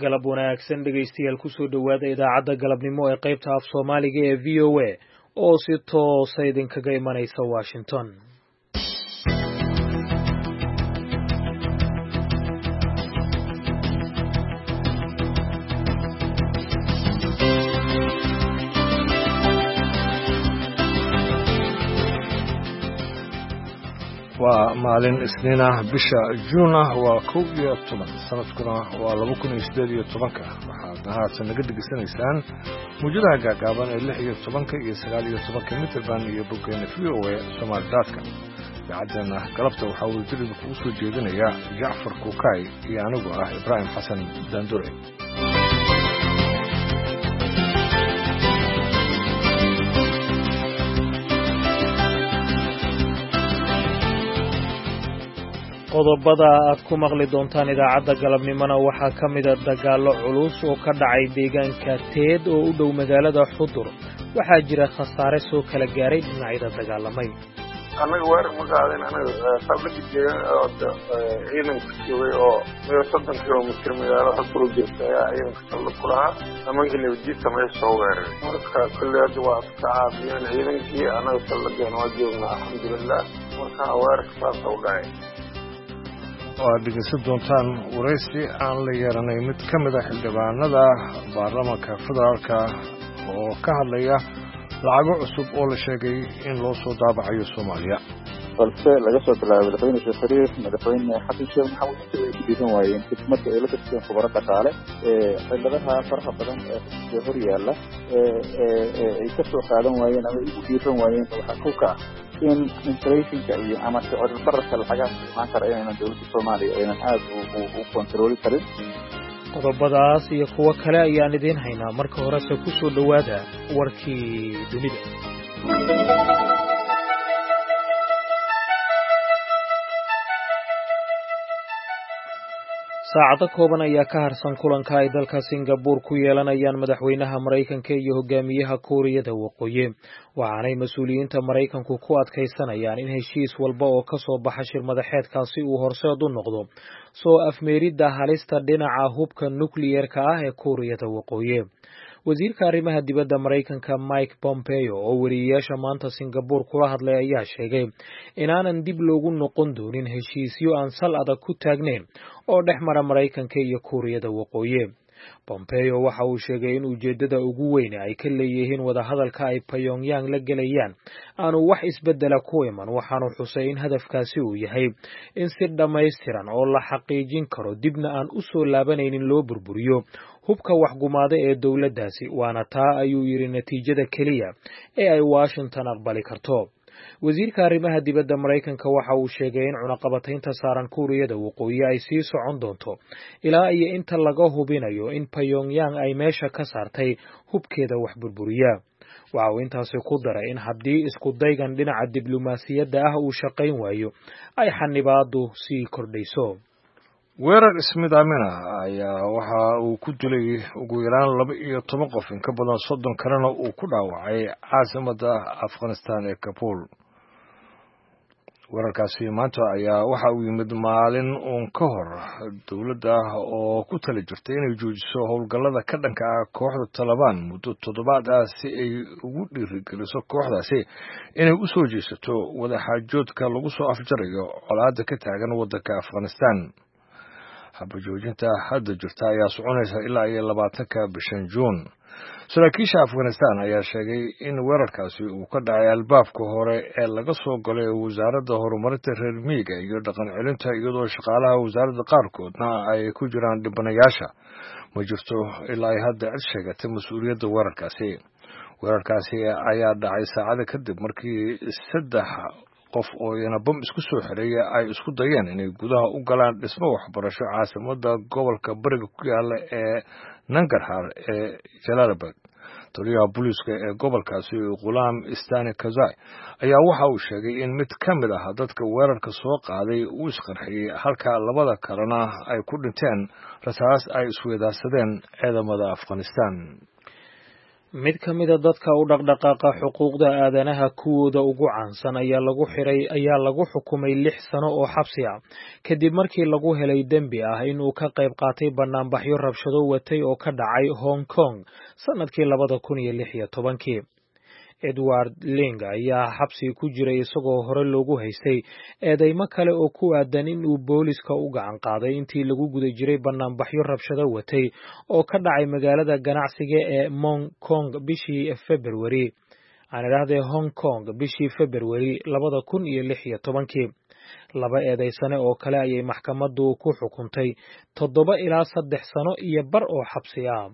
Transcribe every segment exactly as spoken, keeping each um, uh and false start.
galab wanaagsan dhegaystayaal kusoo dhowaada idaacadda galabnimo ee qaybta af soomaaliga ee v o a oo si toosa idinkaga imanaysa Washington. waa maalin isniin ah bisha Juun ah waa kow iyo toban sanadkuna waa laba kun iyo siddeed iyo toban waxaad haatan naga degeysanaysaan muujadaha gaagaaban ee lix iyo toban iyo sagaal iyo toban mitirban iyo boggeena v o a Soomaalidaadka. idaacaddeena galabta waxaa uu dib ugu soo jeedinaya Jacfar Kuukay iyo anigu ah Ibraahim Xasan Daandure. qodobada aad ku maqli doontaan idaacadda galabnimona waxaa ka mid ah dagaallo culus oo ka dhacay deegaanka Teed oo u dhow magaalada Xudur. waxaa jira khasaare soo kala gaaray dhinacyada dagaalamay. anaga weer ma qaadin anaga sababta oo ciidanka joogay oo meel soddon kiiloomitir magaalo Xudur u jirta ayaa ciidanka saldhig ku lahaa amaanka nabadiisa meesha soo weeraray. marka kulleed waa ka caabiyeen ciidankii anaga saldhigana waa joognaa alxamdulilah. marka weerarka saas u dhacay waad dhegeysan doontaan waraysi aan la yeeranay mid ka mid ah xildhibaanada baarlamaanka federaalka oo ka hadlaya lacago cusub oo la sheegay in loo soo daabacayo Soomaaliya. balse laga soo bilaabo madaxweyne Sheekh Shariif madaxweyne Xasan Sheekh Maxamuud ay ku diidan waayeen khidmadda ay la gashay khubaro dhaqaale ee xildhibaanada faraha badan ee hor yaalla ee ay ka soo qaadan waayeen ama ay ku diidan waayeen waxa ku ka in inflationka iyo ama sicir bararka lacagaha aan karayna dawladda Soomaaliya aynan aad u kontrooli karin. qodobadaas iyo kuwa kale ayaan idin haynaa. marka horese ku soo dhowaada warkii dunida. saacado kooban ayaa ka harsan kulanka ay dalka Singapore ku yeelanayaan madaxweynaha Mareykanka iyo hogaamiyaha Kuuriyada Waqooyi. waxaanay mas'uuliyiinta Mareykanku ku adkaysanayaan in heshiis walba oo ka soo baxa shir madaxeedkaasi uu horseed u noqdo soo afmeeridda halista dhinaca hubka nukliyeerka ah ee Kuuriyada Waqooyi. wasiirka arrimaha dibadda Mareykanka Mike Pompeo oo wariyeyaasha maanta Singapore kula hadlay ayaa sheegay inaanan dib loogu noqon doonin heshiisyo aan sal adag ku taagnayn oo dhex mara Mareykanka iyo Kuuriyada Waqooyi. Pompeo waxa uu sheegay in ujeedada ugu weyn ay ka leeyihiin wadahadalka ay Pyongyang la gelayaan aanu wax isbedela ku iman. waxaanu xusay in hadafkaasi uu yahay in si dhammaystiran oo la xaqiijin karo dibna aan u soo laabanaynin loo burburiyo hubka waxgumaada ee dowladdaasi. waana taa ayuu yidhi natiijada keliya ee ay Washington aqbali karto. wasiirka arrimaha dibadda Mareykanka waxa uu sheegay in cunaqabataynta saaran Kuuriyada Waqooyi ay sii socon doonto ilaa iyo inta laga hubinayo in Pyongyang ay meesha ka saartay hubkeeda wax burburiya. waxa uu intaasi ku daray in haddii isku daygan dhinaca diblomaasiyadda ah uu shaqayn waayo ay xanibaadu sii kordhayso. weerar ismidaamina ayaa waxa uu ku dilay ugu yaraan laba iyo toban qof in ka badan soddon kalena uu ku dhaawacay caasimadda Afghanistan ee Kabul. weerarkaasi maanta ayaa waxa uu yimid maalin uun ka hor dowladda oo ku tala jirtay inay joojiso howlgallada ka dhanka ah kooxda Taliban muddo toddobaad ah si ay ugu dhiirigeliso kooxdaasi inay u soo jeesato wadaxaajoodka lagu soo afjarayo colaadda ka taagan waddanka Afghanistan. habajoojinta hadda jirta ayaa soconaysa ilaa iyo labaatanka bishan Juun. saraakiisha Afghanistan ayaa sheegay in weerarkaasi uu ka dhacay albaabka hore ee laga soo galay wasaaradda horumarinta reer miyiga iyo dhaqan celinta iyadoo shaqaalaha wasaaradda qaarkoodna ay ku jiraan dhibanayaasha. ma jirto ilaa ay hadda cid sheegatay mas-uuliyadda weerarkaasi. weerarkaasi ayaa dhacay saacada kadib markii saddex qof oo iyana bam isku soo xireeya ay isku dayeen inay gudaha u galaan dhismo waxbarasho caasimadda gobolka bariga ku yaala ee Nangarhar ee Jalalabad. taliyaha booliiska ee gobolkaasi Ghulam Istani Kazai ayaa waxa uu sheegay in mid ka mid ah dadka weerarka soo qaaday uu isqarxiyay halka labada kalena ay ku dhinteen rasaas ay isweedaarsadeen ciidamada Afghanistan. mid ka mid a dadka u dhaqdhaqaaqa xuquuqda aadanaha kuwooda ugu caansan ayaa lagu xiray ayaa lagu xukumay lix sano oo xabsi ah kadib markii lagu helay dembi ah in uu ka qayb qaatay banaanbaxyo rabshado watay oo ka dhacay Hong Kong sanadkii labada kun iyo lix iyo tobankii. Edward Ling ayaa xabsi ku jiray isagoo hore loogu haystay eedeymo kale oo ku aadan in uu booliska u gacan qaaday intii lagu guda jiray banaanbaxyo rabshado watay oo ka dhacay magaalada ganacsiga ee Mong Kong bishii February aan idhaahdee Hong Kong bishii February labada kun iyo lix iyo tobankii. laba eedeysane oo kale ayay maxkamaddu ku xukuntay toddoba ilaa saddex sano iyo bar oo xabsi ah.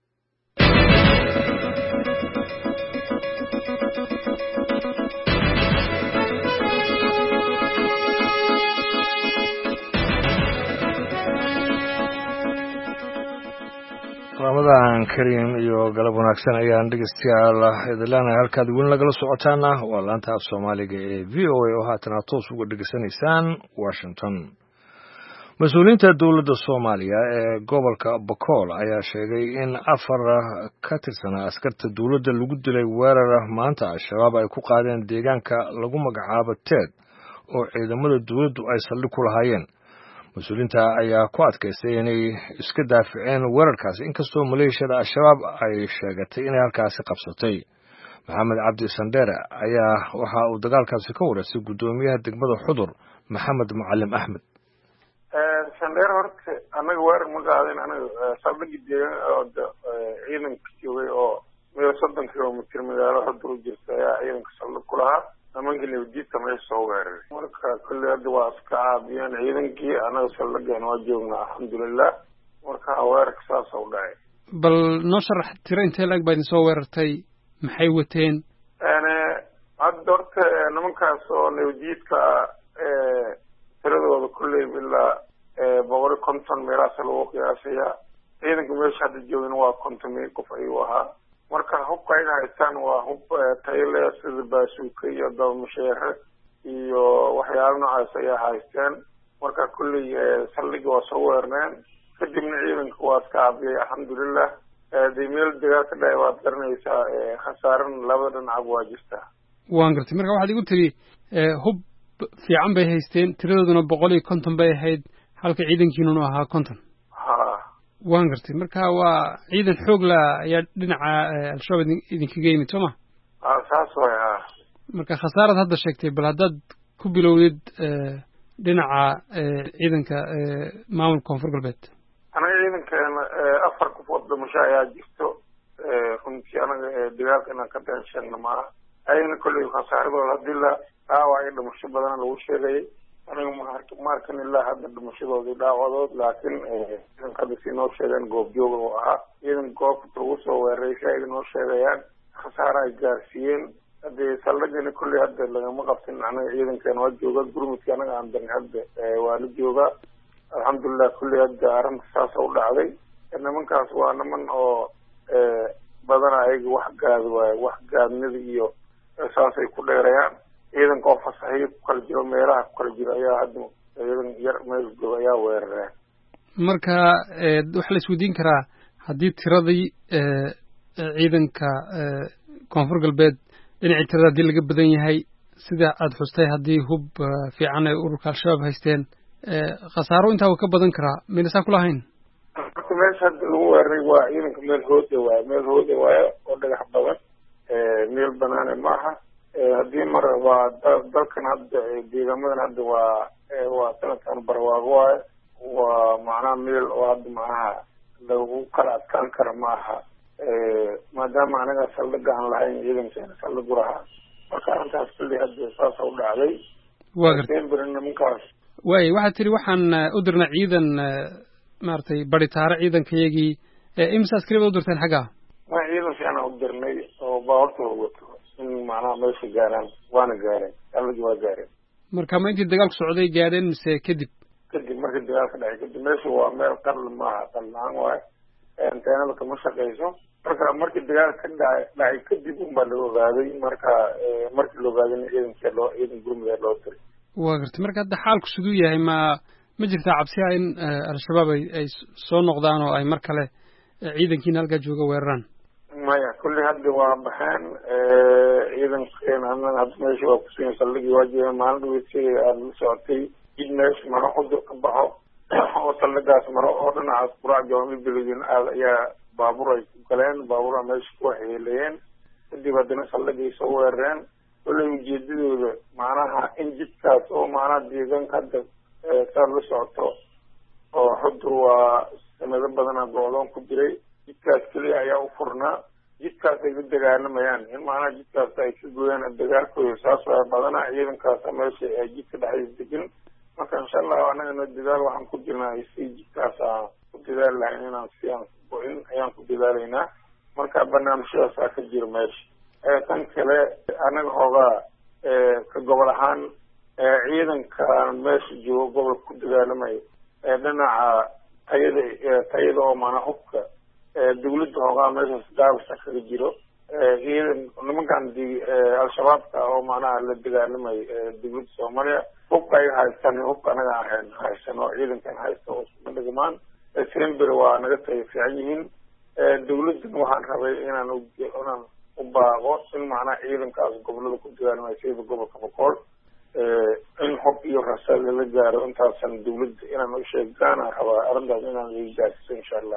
Ramadan Kareem iyo galab wanaagsan ayaan dhegeystayaal idilana halkaad weli nagala socotaana waa laanta af Soomaaliga ee V O A oo haatan toos uga dhegeysanaysaan Washington. Mas-uuliyiinta dowladda Soomaaliya ee gobolka Bokool ayaa sheegay in afar ka tirsan askarta dowladda lagu dilay weerar maanta Al-Shabaab ay ku qaadeen deegaanka lagu magacaabo Teed oo ciidamada dowladdu ay saldhig ku lahaayeen. mas-uuliyiinta ayaa ku adkaystay inay iska daaficeen weerarkaasi inkastoo maleeshiyada Al-Shabaab ay sheegatay inay halkaasi qabsatay. Maxamed Cabdi Sandere ayaa waxa uu dagaalkaasi ka wareysay guddoomiyaha degmada Xudur Maxamed Macallim Axmed. Sandere horta anaga weerar ma qaadin anaga saldhigi deegaan oo ciidanka joogay oo meel soddon kilomitir magaalo Xudur u jirta ayaa ciidanka saldhig ku lahaa nimanka nabadiidka meesha soo weeraray. marka kulli hadda waa iska caabiyeen ciidankii anaga saldhigan waa joognaa alxamdulilah. marka weerarka saas u dhacay. bal noo sharax tiro intee lag baa idin soo weerartay maxay wateen? hadda horta nimankaas oo nabadiidka tiradooda kulli ilaa boqol iyo konton meelahaas lagu qiyaasaya. ciidanka meesha hadda joogana waa konton qof ayuu ahaa. marka hubka ay haystaan waa hub tayo leh sida baasuuka iyo dabamasheere iyo waxyaalo noocaas ay haystaan. marka kulli saldhigi waa soo weerneen kadibna ciidanka waa iska caabiyey alxamdulilah. dee meel dagaal ka dhacay waad garanaysaa khasaaran labada dhinac waa jirtaa. waan gartay marka waxaad igu tiri hub fiican bay haysteen tiradooduna boqol iyo konton bay ahayd halka ciidankiinuna ahaa konton. waan gartay marka waa ciidan xoog la ayaa dhinaca Al-Shabaab idinkaga yimid soo ma? ah saas way ah. marka khasaarad hadda sheegtay bal haddaad ku bilowdid dhinaca ciidanka maamulka koonfur galbeed. anaga ciidankeena afar qofood dhimasho ayaa jirto. runtii anaga dagaalka inaan ka been sheegna maaha. ayagana kolley khasaaradooda haddii la dhaawac iyo dhimasho badan lagu sheegayay aniga ma arkan ilaa hadda dhimashadoodii dhaawadood laakiin ciidanka hadda si noo sheegeen goobjooga oo ahaa ciidan goobta lagu soo weeraray si ay noo sheegayaan khasaara ay gaarsiiyeen. haddii saldhigana kolley hadda lagama qabsin anaga ciidankeena waa jooga gurmudka anaga aan dan hadda waa la joogaa alxamdulilah. kolley hadda arrinta saas u dhacday. nimankaas waa niman oo badana ayaga wax gaad waaye wax gaadnida iyo saasay ku dheerayaan. ciidanka oo fasaxiyo ku kala jiro meelaha ku kala jiro ayaa hadda ciidan yar meel jooga ayaa weerareen. marka waxaa la isweydiin karaa haddii tiradii ciidanka koonfur galbeed dhinacii tirada haddii laga badan yahay sida aada xustay haddii hub fiican ay ururka Al-Shabaab haysteen khasaaro intaa uu ka badan karaa mayna saa kulahayn? marka meesha hadda lagu weeraray waa ciidanka meel hooda waaye meel hooda waaye oo dhagax badan meel banaane maaha. haddii mar waa dalkan hadda deegaamadan hadda waa waa sanadkan barwaago waaye waa macnaha meel oo hadda macnaha lagu kala adkaan kara maaha maadaama anaga saldhiga aan lahayn ciidankeena saldhigu lahaa. marka arrintaas kulli hadda saasa u dhacday. waa gartay nimankaas waay waxaad tiri waxaan u dirnay ciidan maaragtay baritaare ciidankayagii imisa askariba u dirteen xaggaa? ma ciidan fiican u dirnay oo baawartooda wato in macnaha meesha gaaraan waana gaareen saldhigi waa gaareen. marka ma intii dagaalku socday gaadheen mise kadib? kadib markii dagaalka dhacay kadib. meesha waa meel qarli maaha qarli la-aan waaye anteenada kama shaqayso. marka markii dagaalka ka dhacay dhacay kadib unbaa la ogaaday. marka markii la ogaadayna ciidankee loo ciidan gurmudee loo diray. waa gartay marka hadda xaalku siduu yahay ma ma jirtaa cabsi ah in Al-Shabaab ay ay soo noqdaan oo ay mar kale ciidankiina halkaa jooga weeraraan? maya kulli hadda waa baxeen ciidankeen annaga hadda meesha waa kusugan saldhigii waa joogaan maalin dhaweydkii aada la socotay jid meesha maro cudur ka baxo oo saldhigaas maro oo dhinacaas quraac jawaami beledin aada ayaa baabuur ay ku galeen baabuura meesha ku waxyeeleeyeen kadib haddana saldhigay soo weerareen kullay ujeedadooda macnaha in jidkaas oo macnaha deegaanka hadda saad la socoto oo xudur waa sanado badana go-doon ku jiray jidkaas keliya ayaa u furnaa jidkaas ay la dagaalamayaan in macnaha jidkaas ay ka gooyaan dagaalkooda saas waa badanaa ciidankaasa meesha ee jidka dhexdiisa degan marka insha allahu anagana dadaal waxaan ku jirnaa si jidkaas aan ku dadaali lahayn inaan si aan go-in ayaan ku dadaalaynaa marka barnaamijyadaasaa ka jira meesha tan kale anaga hoogaa ka gobol ahaan ciidankaan meesha joogo gobolka ku dagaalamaya dhinaca tayada tayada oo maanaa hubka dawladda hoogaa meeshaas daabasa kaga jiro ciidan nimankan al-shabaabka oo macnaha la dagaalamay dawladda soomaaliya hubka ay haystaan hubka anaga ahayn haysano ciidankan haysta oo isuma dhigmaan sember waa naga tayo fiican yihiin dawladdan waxaan rabay inaan inaan u baaqo in macnaha ciidankaas gobolada ku dagaalamaya sida gobolka boqol in hub iyo rasaad lala gaaro intaasan dawladda inaan u sheegaana rabaa arrintaas inaan laga gaarsiiso insha allah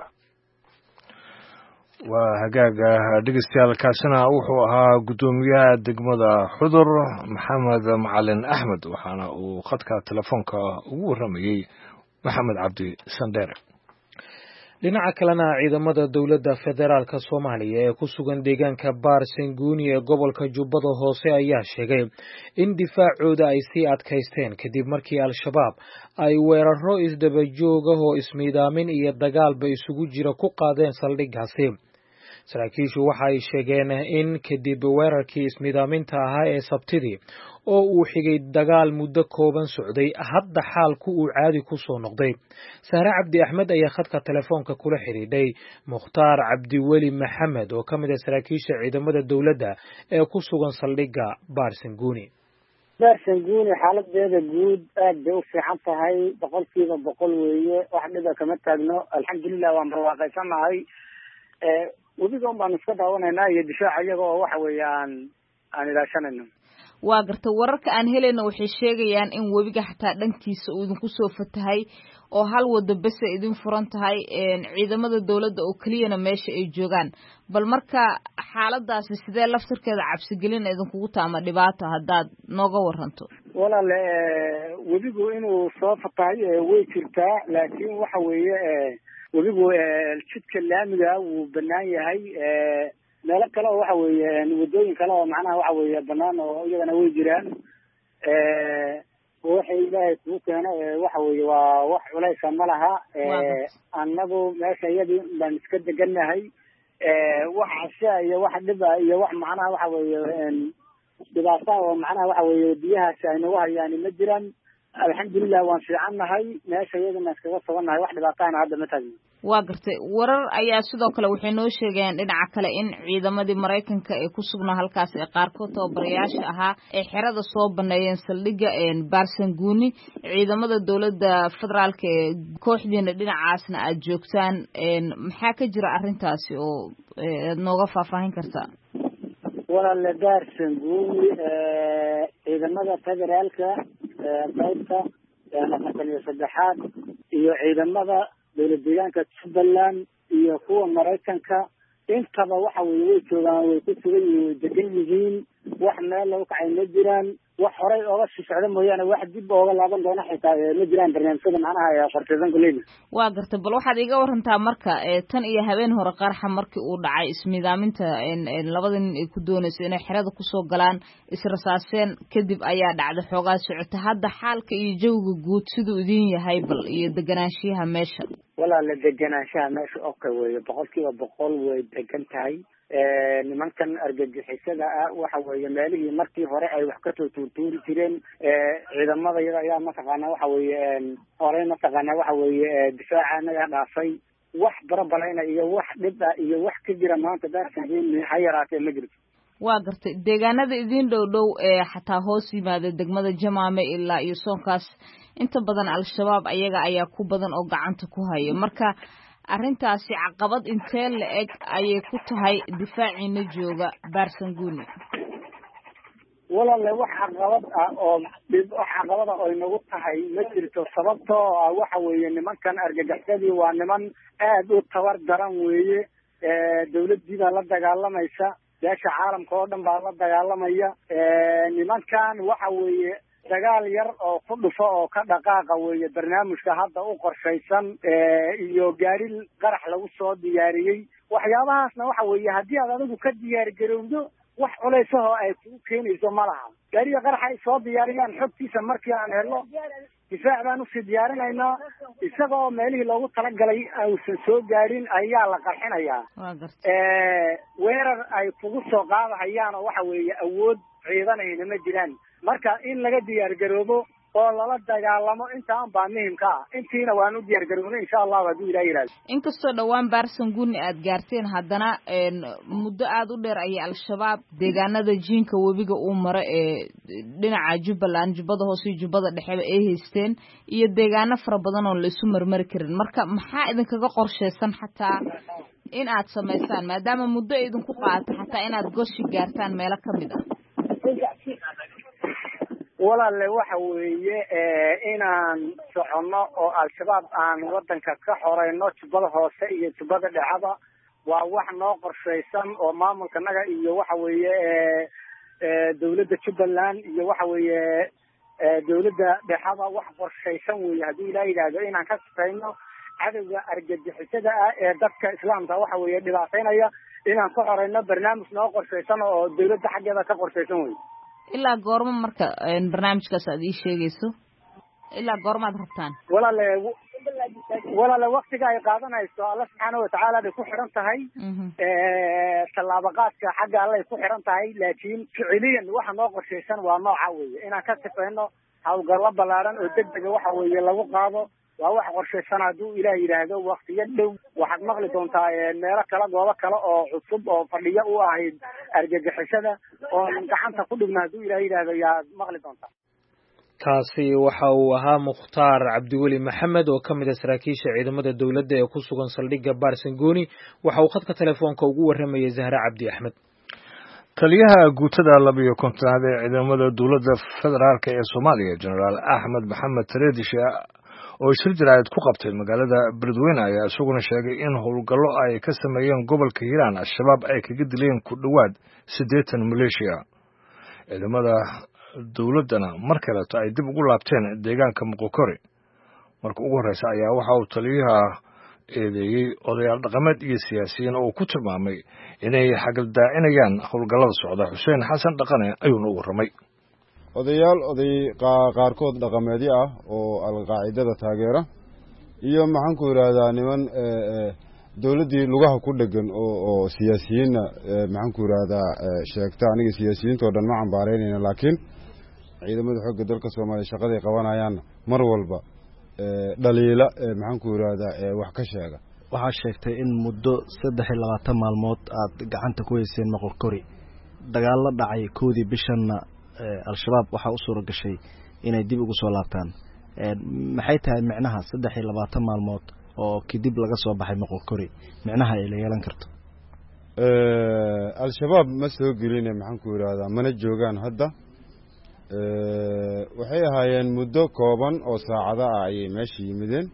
waa hagaaga dhegeystayaal kaasina wuxuu ahaa guddoomiyaha degmada xudur maxamed macalin axmed waxaana uu khadka telefoonka ugu warramayey maxamed cabdi sandheere dhinaca kalena ciidamada dowladda federaalka soomaaliya ee ku sugan deegaanka baarsanguuni ee gobolka jubbada hoose ayaa sheegay in difaacooda ay sii adkaysteen kadib markii al-shabaab ay weeraro isdaba joog ah oo ismiidaamin iyo dagaalba isugu jira ku qaadeen saldhiggaasi saraakiishu waxa ay sheegeen in kadib weerarkii ismiidaaminta ahaa ee sabtidii oo uu xigay dagaal muddo kooban socday hadda xaalku uu caadi ku soo noqday sahre cabdi axmed ayaa khadka telefoonka kula xidhiidhay mukhtaar cabdiweli maxamed oo ka mid ah saraakiisha ciidamada dowladda ee ku sugan saldhigga baarsanguuni baarsanguuni xaaladeeda guud aad bay u fiican tahay boqolkiiba boqol weeye wax dhiba kama taagno alxamdulilah waan barwaaqaysanahay webiga un baanu iska daawanaynaa iyo difaaca iyaga oo waxa weeye aan aan ilaashanayno waa garta wararka aan helayna waxay sheegayaan in webiga xataa dhankiisa uu idinku soo fatahay oo hal wado bese idin furan tahay ciidamada dowladda oo keliyana meesha ay joogaan bal marka xaaladaasi sidee laftirkeeda cabsigelin idinkugu taama dhibaato haddaad nooga waranto walaale webigu inuu soo fatahay way jirtaa laakiin waxa weeye webigu jidka laamiga wuu banaan yahay meelo kale oo waxa weeye wadooyin kale oo macnaha waxa weeye banaan oo iyagana way jiraan waxay ilaahay kugu keeno waxa weeye waa wax culaysa ma laha annagu meesha iyadii baan iska degannahay wax casha iyo wax dhiba iyo wax macnaha waxa weeye dhibaata oo macnaha waxa weeye biyahaasi ay nagu hayaan ma jiraan alxamdulilah waan fiicannahay meesha iyadana iskaga sugannahay wax dhibaataana hadda ma taagno waa gartay warar ayaa sidoo kale waxay noo sheegayaan dhinaca kale in ciidamadii maraykanka ee ku sugnaa halkaas ee qaarkood tababarayaasha ahaa ee xerada soo baneeyeen saldhigga baarsanguuni ciidamada dowladda federaalka ee kooxdiina dhinacaasna aad joogtaan maxaa ka jira arrintaasi oo aad nooga faahfaahin kartaa walaale baarsanguuni ciidamada federaalka qaybta afartan iyo saddexaad iyo ciidamada dowlad deegaanka jubbaland iyo kuwa maraykanka intaba waxa weye way joogaan way ku sugan yihiin way degan yihiin wax meel lagu kacay ma jiraan wax horay ooga sii socda mooyaane wax dib ooga laaban doona xitaa ma jiraan barnaamijyada macnaha qorteysan kuleyna waa garta bal waxaad iga warantaa marka tan iyo habeen hore qarxa markii uu dhacay ismiidaaminta labada nin ay ku doonayso inay xerada kusoo galaan israsaaseen kadib ayaa dhacday xoogaa socota hadda xaalka iyo jawiga guud siduu idin yahay bal iyo deganaanshiyaha meesha walaala deganaanshaha meesha oka weeye boqolkiiba boqol way degan tahay nimankan argagixisada ah waxa weeye meelihii markii hore ay wax kasoo tuurtuuri jireen ciidamada iyada ayaa mataqaana waxa weeye horey mataqaana waxa weeye difaaca naga dhaafay wax barabalayna iyo wax dhib ah iyo wax ka jira maanta baarsanguuni ha yaraatee ma jirto waa gartay deegaanada idin dhow dhow ee xataa hoos yimaada degmada jamaame ilaa iyo soonkaas inta badan al-shabaab ayaga ayaa ku badan oo gacanta ku haya marka arrintaasi caqabad intee la eg ayay ku tahay difaaciina jooga Barsanguni? walaale wax caqabad ah oo dib wax caqabad ah oo inagu tahay ma jirto, sababtoo ah waxa weeye nimankan argagixisada waa niman aad u tabar daran weeye. dawladii baa la dagaalamaysa, beesha caalamka oo dhan baa la dagaalamaya. nimankan waxa weeye dagaal yar oo ku dhufo oo ka dhaqaaqa weeye barnaamijka hadda u qorshaysan iyo gaari qarax lagu soo diyaariyey. waxyaabahaasna waxa weeye haddii aad adigu ka diyaar garowdo wax culaysaho ay kugu keenayso ma laha. gaariga qaraxa ay soo diyaariyaan xogtiisa markii aan helno difaac baan usii diyaarinaynaa, isagoo meelihii loogu talagalay uusan soo gaarin ayaa la qarxinayaa. weerar ay kugu soo qaadahayaan oo waxa weeye awood ciidanayna ma jiraan. marka in laga diyaar garoobo oo lala dagaalamo intaan baa muhiimka ah. intiina waan u diyaar garoobnay insha Allah haddii Ilaahay yiraahdo. inkastoo dhawaan Barsanguni aad gaarteen, haddana muddo aad u dheer ayay al-shabaab deegaanada jiinka webiga uu maro ee dhinaca Jubbaland, Jubbada Hoose iyo Jubbada Dhexe ay haysteen, iyo deegaano fara badan oo la isu marmari karin. marka maxaa idinkaga qorsheysan xataa in aad sameysaan maadaama muddo idinku qaato xataa inaad goshi gaartaan meelo kamid ah? walaale waxa weeye inaan soconno oo al-shabaab aan wadanka ka xoreyno Jubbada Hoose iyo Jubbada Dhexeba waa wax noo qorshaysan oo maamulka naga iyo waxa weeye dawladda Jubbaland iyo waxa weeye dawladda Dhexeba wax qorshaysan weeye haddii Ilaahay yiraahdo inaan ka shaqeyno cadawga argagixisada ah ee dadka islaamka waxa weeye dhibaateynaya inaan ka xoreyno barnaamij noo qorshaysan oo dawladda xaggeeda ka qorshaysan weeye. ilaa goorma marka barnaamijkaas aad ii sheegayso ilaa goormaad rabtaan? walaale walaale waqtiga ay qaadanayso Allah subhanahu wa ta'ala bay ku xiran tahay. ee talaabaqaadka xagga Allah ay ku xiran tahay, laakiin ficiliyan waxa noo qorshaysan waa nooca weeye inaan ka shaqeyno hawlgallo ballaaran oo degdeg waxa weeye lagu qaado. waa wax qorshaysan hadduu Ilaahay yiraahdo waqtiyo dhow waxaad maqli doontaa meelo kala goobo kale oo cusub oo fadhiyo u ahayd argagixisada oo gacanta ku dhigna hadduu Ilaahay yiraahdo yaad maqli doontaa. kaasi waxa uu ahaa Mukhtaar Cabdiweli Maxamed oo kamid ah saraakiisha ciidamada dawladda ee ku sugan saldhigga Barsanguni. waxa uu khadka telefoonka ugu waramayay Zahra Cabdi Axmed. taliyaha guutada laba iyo kontonaad ee ciidamada dawladda federaalka ee Soomaaliya Generaal Axmed Maxamed Tareedisha oo shir jiraayad ku qabtay magaalada Beledweyne ayaa isaguna sheegay in howlgallo ay ka sameeyeen gobolka Hiiraan al-shabaab ay kaga dileen ku dhawaad siddeetan maleeshiya. ciidamada dawladana mar kale ay dib ugu laabteen deegaanka Moqokori. marka ugu horeysa ayaa waxa uu taliyaha eedeeyay odayaal dhaqameed iyo siyaasiyiin oo ku tilmaamay inay xagaldaacinayaan howlgallada socda. Xuseen Xasan Dhaqane ayuu u waramay. odayaal oday qaarkood dhaqameedyo ah oo al-qaacidada taageera iyo maxaan ku yiraahdaa niman dawladdii lugaha ku dhagan oo oo siyaasiyiinna maxaan ku yiraahdaa sheegta aniga siyaasiyiinta oo dhan ma cambaareynayna, laakiin ciidamada xoogga dalka Soomaaliya shaqaday qabanayaan mar walba dhaliila maxaan ku yiraahdaa wax ka sheega. waxaa sheegtay in muddo saddex iyo labaatan maalmood aad gacanta ku hayseen Moqokori, dagaal la dhacay koodii bishanna al-shabaab waxa u suura gashay inay dib ugu soo laabtaan. maxay tahay macnaha saddex iyo labaatan maalmood oo kadib laga soo baxay Moqokori macnaha ay la yeelan karto? ee al-shabaab ma soo gelin maxaan ku yiraahdaa mana joogaan hadda. ee waxay ahaayeen muddo kooban oo saacado ah ayay meesha yimideen,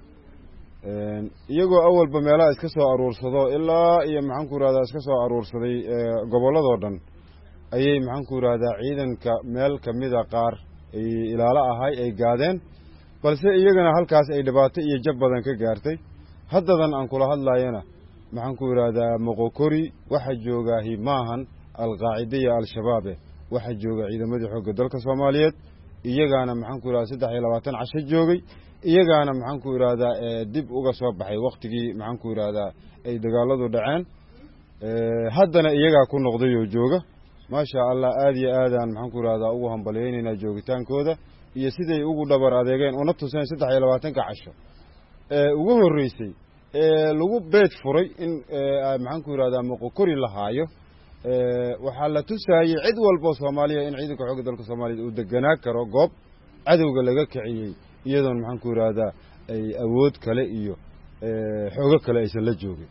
iyagoo awalba meelaha iska soo aruursado ilaa iyo maxaan ku yiraahdaa iska soo aruursaday gobolladoo dhan ayay maxaan ku yiraahdaa ciidanka meel kamida qaar ay ilaalo ahay ay gaadeen, balse iyagana halkaas ay dhibaato iyo jab badan ka gaartay. haddadan aan kula hadlayana maxaan ku yiraahdaa Moqokori waxa jooga maahan al-qaacida iyo al-shabaab, waxa jooga ciidamadii xoogga dalka Soomaaliyeed. iyagana maxaan ku yiraahdaa saddex iyo labaatan casho joogay, iyagana maxaan ku yiraahdaa dib uga soo baxay waqtigii maxaan ku yiraahdaa ay dagaaladu dhaceen. haddana iyaga ku noqday oo jooga. maasha Allah aad iyo aadaan maxaan ku yiraahdaa ugu hambalyeynayna joogitaankooda iyo siday ugu dhabar adeegeen una tuseen saddex iyo labaatan ka casho ee ugu horeysay ee lagu beed furay in maxaan ku yiraahdaa Moqokori la haayo. ee waxa la tusayay cid walba Soomaaliya in ciidanka xoogga dalka Soomaaliya uu deganaa karo goob cadawga laga kiciyay iyadoon maxaan ku yiraahdaa ay awood kale iyo xoogo kale aysan la joogin.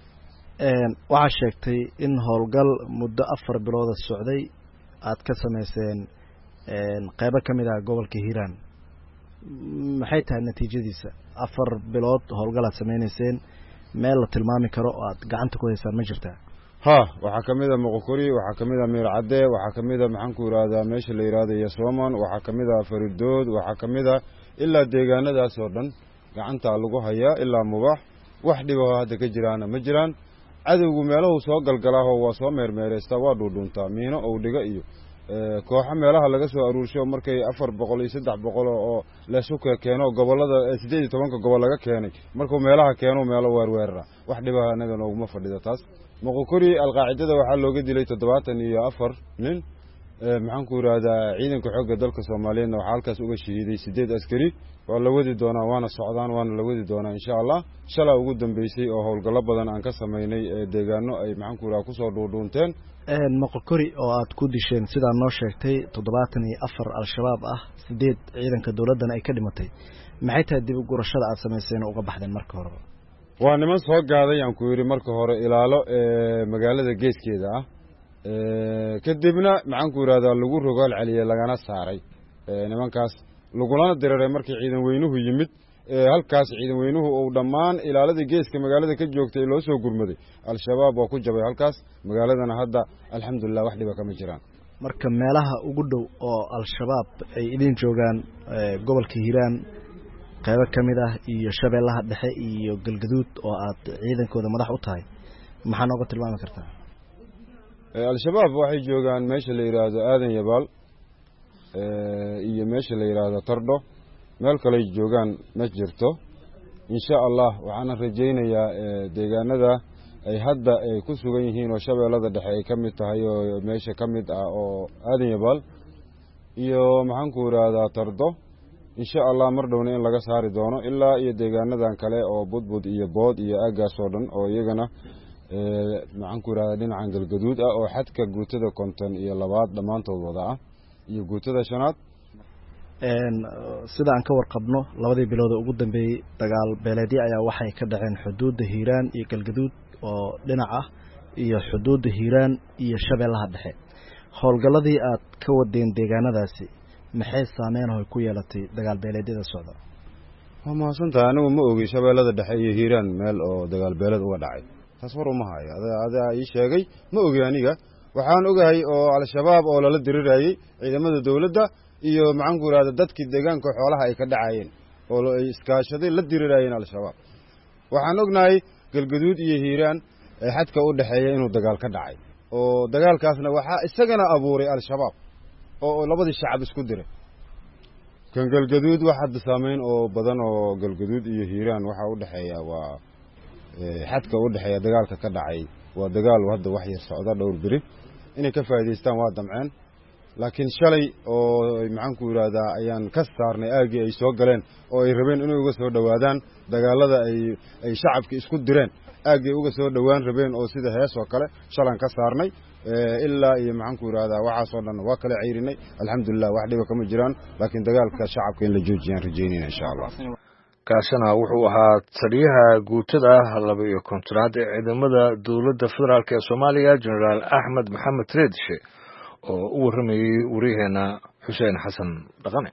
waxaa sheegtay in howlgal muddo afar bilooda socday aad ka samayseen qeybo ka mid ah gobolka hiiraan. maxay tahay natiijadiisa? afar bilood howlgal aad samaynayseen, meel la tilmaami karo oo aad gacanta ku haysaan ma jirtaa? ha waxaa ka mid a moqokori, waxaa ka mid a miir cadde, waxaa ka mid a maxaan ku yidhaahdaa meesha la yidhaahdo yasooman, waxaa ka mid a faridood, waxaa ka mid a ilaa deegaanadaas oo dhan gacantaa lagu hayaa ilaa mubax. wax dhibao hadda ka jiraana ma jiraan. cadowgu meelahu soo galgalaaho waa soo meermeeraystaa, waa dhuudhuuntaa miino ou dhiga iyo kooxo meelaha laga soo aruursho markay afar boqol iyo saddex boqol oo leesu keeno gobollada siddeed iyo tobanka gobol laga keenay markuu meelaha keeno meelo weerweerara. wax dhibaha annaga nooguma fadhida taas. moqokori alqaacidada waxaa looga dilay toddobaatan iyo afar nin. maxaan ku yidhaahdaa ciidanka xoogga dalka soomaaliyeedna waxaa halkaas uga shahiiday siddeed askari. waa la wadi doonaa, waana socdaan, waana la wadi doonaa insha allah. shalaa ugu dambeysay oo howlgallo badan aan ka samaynay deegaano ay maxaan ku yidhaha kusoo dhuudhuunteen. moqokori oo aad ku disheen sidaa noo sheegtay toddobaatan iyo afar al-shabaab ah, siddeed ciidanka dawladdana ay ka dhimatay. maxay tahay dib u gurashada aad samayseen oo uga baxdeen marka hore? waa niman soo gaaday aan ku yidhi marka hore ilaalo magaalada geeskeeda ah. kadibna maxaan ku yidhahdaa lagu rogaal celiyey lagana saaray nimankaas lagulana diriray markii ciidan weynuhu yimid. halkaas ciidan weynuhu uu dhammaan ilaalada geeska magaalada ka joogtay loo soo gurmaday. al-shabaab waa ku jabay halkaas. magaaladana hadda alxamdulilah wax dhiba kama jiraan. marka meelaha ugu dhow oo al-shabaab ay idin joogaan gobolka hiiraan qaybo ka mid ah iyo shabeellaha dhexe iyo galgaduud oo aad ciidankooda madax u tahay, maxaa nooga tilmaami kartaa? al-shabaab waxay joogaan meesha la yidhaahdo aadan yabaal iyo meesha la yidhaahdo tardho. meel kaley joogaan ma jirto. insha allah waxaana rajaynayaa deegaanada ay hadda ay ku sugan yihiin oo shabeellada dhexe ay ka mid tahay oo meesha ka mid ah oo aadan yabaal iyo maxaan ku yidhaahdaa tardo. insha allah mar dhowna in laga saari doono ilaa iyo deegaanadan kale oo budbud iyo bood iyo aaggaas oo dhan oo iyagana maxaan ku yidhahdaa dhinacan galgaduud ah oo xadka guutada konton iyo labaad dhammaantood wada ah iyo guutada shanaad. sida aan ka warqabno labadii bilood ee ugu dambeeyey dagaal beeleedyo ayaa waxay ka dhaceen xuduudda hiiraan iyo galgaduud oo dhinac ah iyo xuduudda hiiraan iyo shabeellaha dhexe. howlgalladii aad ka wadeen deegaanadaasi maxay saameyn oo ku yeelatay dagaal beeleedyada socda? waa mahadsantahay. anigu ma ogi shabeellada dhexe iyo hiiraan meel oo dagaal beeleed uga dhacay. taas war uma hayo. adaa ii sheegay ma ogi aniga. waxaan ogahay oo al-shabaab oo lala dirirayey ciidamada dawladda iyo maxaan ku yidhahda dadkii deegaanka xoolaha ay ka dhacayeen oo ay iskaashaday la dirirayeen al-shabaab. waxaan ognahay galgaduud iyo hiiraan ee xadka u dhexeeya inuu dagaal ka dhacay oo dagaalkaasna waxaa isagana abuuray al-shabaab oo labadii shacab isku diray. kan galgaduud wax hadda saameyn oo badan oo galgaduud iyo hiiraan waxaa u dhexeeya waa xadka u dhexeeya dagaalka ka dhacay waa dagaal hadda wax yar socda dhowr beri. inay ka faa'iidaystaan waa damceen, laakiin shalay oo maxaan ku yidhaahdaa ayaan ka saarnay aaggii ay soo galeen oo ay rabeen inay uga soo dhowaadaan dagaalada ay ay shacabka isku direen aaggay uga soo dhowaan rabeen oo sida hees oo kale shalan ka saarnay ilaa iyo maxaan ku yidhaahdaa waxaasoo dhan waa kala ceyrinay. alxamdulilah wax dhiba kama jiraan, laakiin dagaalka shacabka in la joojiyaan rajaynayna insha allah. kaasina wuxuu ahaa taliyaha guutada laba iyo kontonaad ee ciidamada dowladda federaalk ee soomaaliya jenaraal axmed maxamed reedshe oo u warramayey wariyaheena xuseen xasan dhaqane.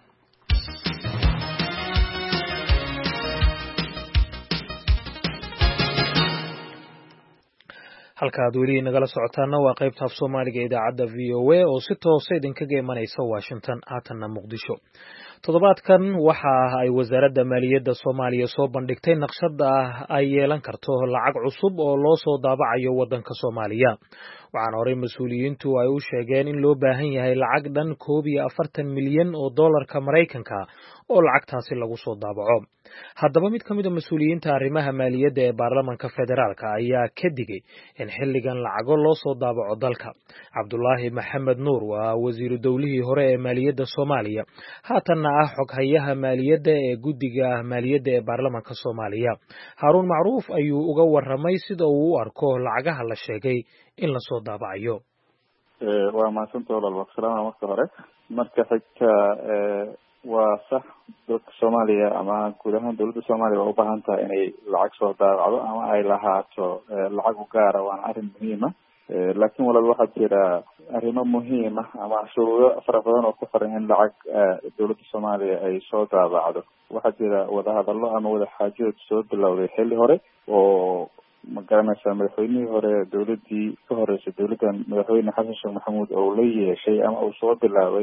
halka aad weli nagala socotaana waa qaybta af soomaaliga idaacadda v o a oo si toosa idinkaga imanaysa washington haatanna muqdisho. toddobaadkan waxa ay wasaaradda maaliyadda soomaaliya soo bandhigtay naqshada ay yeelan karto lacag cusub oo loo soo daabacayo waddanka soomaaliya. waxaana horey mas-uuliyiintu ay u sheegeen in loo baahan yahay lacag dhan koob iyo afartan milyan oo dollarka maraykanka oo lacagtaasi lagu soo daabaco. haddaba mid ka mid a mas-uuliyiinta arrimaha maaliyadda ee baarlamanka federaalka ayaa ka digay in xilligan lacago loo soo daabaco dalka. cabdulaahi maxamed nuur waa wasiiru dowlihii hore ee maaliyadda soomaaliya, haatanna ah xoghayaha maaliyadda ee guddiga maaliyadda ee baarlamanka soomaaliya. haaruun macruuf ayuu uga warramay sida uu u arko lacagaha la sheegay in lasoo daabacayo. waa mahadsanta walaal, salaama marka hore. marka xigta waa sax dalka soomaaliya ama guud ahaan dawladda soomaaliya waa u baahan tahay inay lacag soo daabacdo ama ay lahaato lacag u gaara waana arrin muhiima laakiin walaal waxaa jira arrimo muhiima ama shuruudo fara badan oo ku xiran in lacag dawladda soomaaliya ay soo daabacdo waxaa jira wadahadallo ama wadaxaajood soo bilowday xilli hore oo ma garanaysaa madaxweynihii hore dawladdii ka horeysay dawladdan madaxweyne xasan sheekh maxamuud oo la yeeshay ama uu soo bilaabay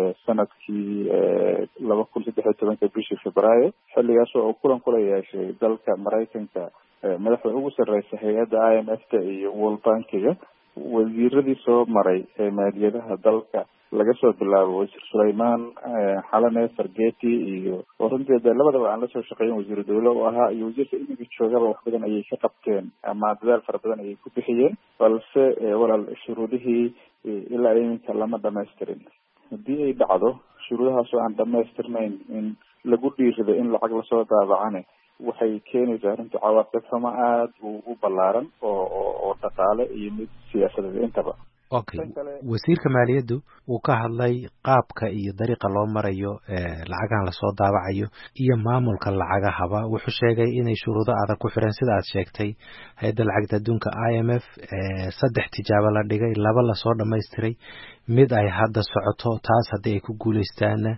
sanadkii laba kun saddex iyo tobanka bishii febraayo xilligaas oo kulan kula yeeshay dalka maraykanka madaxda ugu sarreysa hay-adda i m f ta iyo world bankiga wasiiradii soo maray ee maaliyadaha dalka laga soo bilaabo wasiir sulaymaan xalane fargeti iyo oo runtii de labadaba aan lasoo shaqeeyin wasiiru dawle u ahaa iyo wasiirka imiga joogaba wax badan ayay ka qabteen ama dadaal fara badan ayay ku bixiyeen balse walaal shuruudihii ilaa iminka lama dhamaystirin haddii ay dhacdo shuruudahaas oo aan dhamaystirnayn in lagu dhiirido in lacag lasoo daabacane waxay keenaysaa runtii cawaaqib xumo aada u ballaaran oo oo dhaqaale iyo mid siyaasadeed intaba okay wasiirka maaliyaddu wuu ka hadlay qaabka iyo dariiqa loo marayo lacagahan lasoo daabacayo iyo maamulka lacagahaba wuxuu sheegay inay shuruudo adag ku xireen sida aad sheegtay hay-adda lacagta adduunka i m f saddex tijaabo la dhigay laba lasoo dhamaystiray mid ay hadda socoto taas haddii ay ku guuleystaana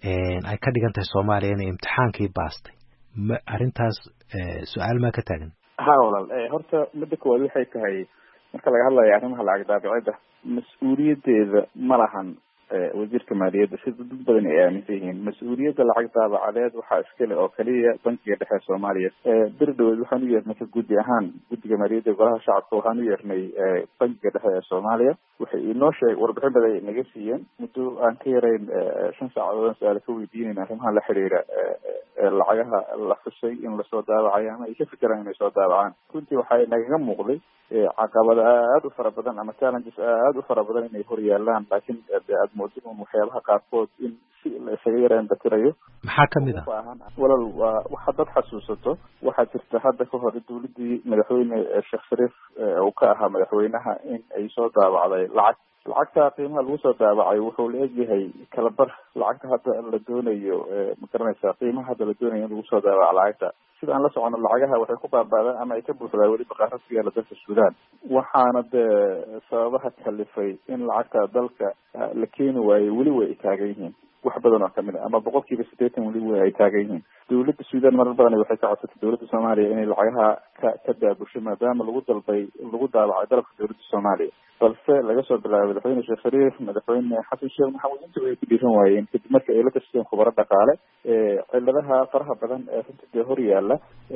ay ka dhigan tahay soomaaliya inay imtixaankii baastay ma arrintaas su-aal maa ka taagan ha walaal horta midda koowaad waxay tahay marka laga hadlayo arrimaha lacag daabicida mas-uuliyadeeda ma lahan wasiirka maaliyadda sida dad badan ay aaminsan yihiin mas-uuliyadda lacag daabacadeed waxaa iskale oo kaliya bankiga dhexe ee soomaaliya bir dhaweed waxaan u yeernay ka guddi ahaan guddiga maaliyadda golaha shacabka waxaan u yeernay bankiga dhexe ee soomaaliya waxay inoo sheeg warbixin badan ay naga siiyeen muddo aan ka yarayn shan saacadood su-aala ka weydiinayna arrimaha la xiriira lacagaha la xusay in lasoo daabacayo ama ay ka fikiraan inay soo daabacaan runtii waxay nagaga muuqday caqabada aada u fara badan ama challenges aada u fara badan inay hor yaalaan laakiin aada moodo un waxyaabaha qaarkood in si la isaga yareen batirayo maxaa kamid ah walal waa waxaad dad xasuusato waxaa jirta hadda ka hor dawladdii madaxweyne sheekh shariif uu ka ahaa madaxweynaha in ay soo daabacday lacag lacagta qiimaha lagu soo daabacay wuxuu la egyahay kala bar lacagta hadda la doonayo ma garanaysaa qiimaha hadda la doonayo in lagu soo daabaco lacagta sida aan la socono lacagaha waxay ku baaba'daan ama ay ka buuxdaan weli baqaarad ku yaala dalka suudaan waxaana dee sababaha kalifay in lacagta dalka la keeni waayo weli way taagan yihiin wax badan oo kamid a ama boqol kiiba siddeetan weli way ay taagan yihiin dawladda suudaan marar badan waxay ka codsatay dawladda soomaaliya inay lacagaha ka ka daabusho maadaama lagu dalbay lagu daabacay dalabka dawladda soomaaliya balse laga soo bilaabay madaxweyne sheekh shariif madaxweyne xasan sheekh maxamuud inta way ku dhiiran waayeen kadib markii ay la tashadeen khubaro dhaqaale ciladaha faraha badan ee runta dee hor yaalla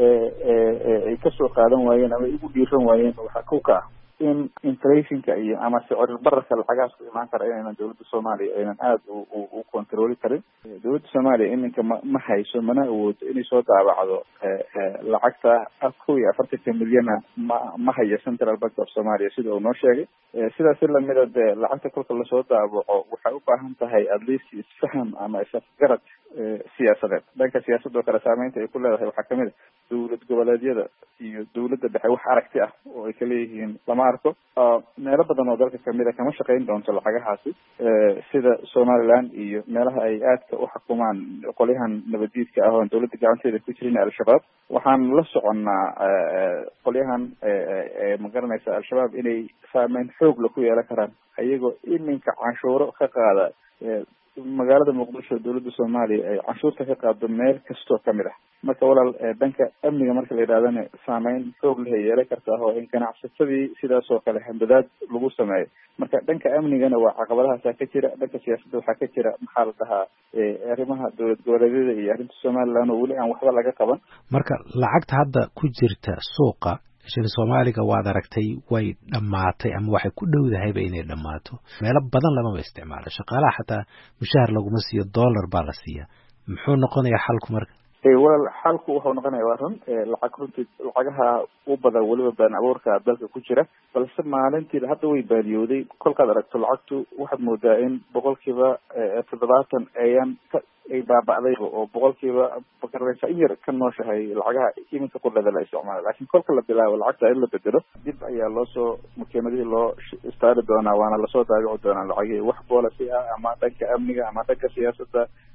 ay kasoo qaadan waayeen ama ay ugu dhiiran waayeen waxaa kow ka ah in inflationka iyo ama sicir bararka lacagahaas ku imaan kara inaynan dawladda soomaaliya aynan aada u controli karin dawladda soomaaliya iminka ma ma hayso mana awoodo inay soo daabacdo lacagta kow iyo afartanka milyana ma ma hayo central bank of somalia sida uu noo sheegay sidaas si lamida dee lacagta kolka lasoo daabaco waxay u baahan tahay at least isfaham ama isafgarad siyaasadeed dhanka siyaasadoo kale saameynta ay ku leedahay waxaa kamid a dawlad goboleedyada iyo dawladda dhexe wax aragti ah oo ay ka leeyihiin lama arko meelo badan oo dalka kamid a kama shaqayn doonto lacagahaasi sida somaliland iyo meelaha ay aadka u xukumaan qolyahan nabadiidka ah oon dawladda gacanteeda ku jirin al-shabaab waxaan la soconnaa qolyahan ma garanaysa al-shabaab inay saameyn xoog la ku yeelan karaan ayagoo iminka canshuuro ka qaada magaalada muqdisho dawladda soomaaliya ay canshuurta ka qaado meel kastoo kamid ah marka walaal dhanka amniga marka la yidhahdana saameyn xoog leh ay yeelan kartaa oo in ganacsatadii sidaas oo kale hambadaad lagu sameeyo marka dhanka amnigana waa caqabadahaasaa ka jira dhanka siyaasadda waxaa ka jira maxaa la dhahaa arrimaha dawlad goboleedyada iyo arrinta somaliland oo weli aan waxba laga qaban marka lacagta hadda ku jirta suuqa shilin soomaaliga waad aragtay way dhammaatay ama waxay ku dhowdahayba inay dhammaato meelo badan lamaba isticmaalo shaqaalaha xataa mushahar laguma siiyo dollar baa la siiyaa muxuu noqonayaa xalku marka walaal xalku wuxuu noqonaya waa run lacag runtii lacagaha u badan weliba baan abuurka dalka ku jira balse maalintiida hadda way baadiyooday kolkaad aragto lacagtu waxaad moodaa in boqolkiiba toddobaatan ayaan ka ay baaba'day oo boqolkiiba bakareysa in yar ka nooshahay lacagaha iminka qudhada la isticmaala laakiin kolka la bilaabo lacagta in la bedelo dib ayaa loo soo makiinadihii loo istaari doonaa waana lasoo daabici doonaa lacagihii wax policy ah ama dhanka amniga ama dhanka siyaasadda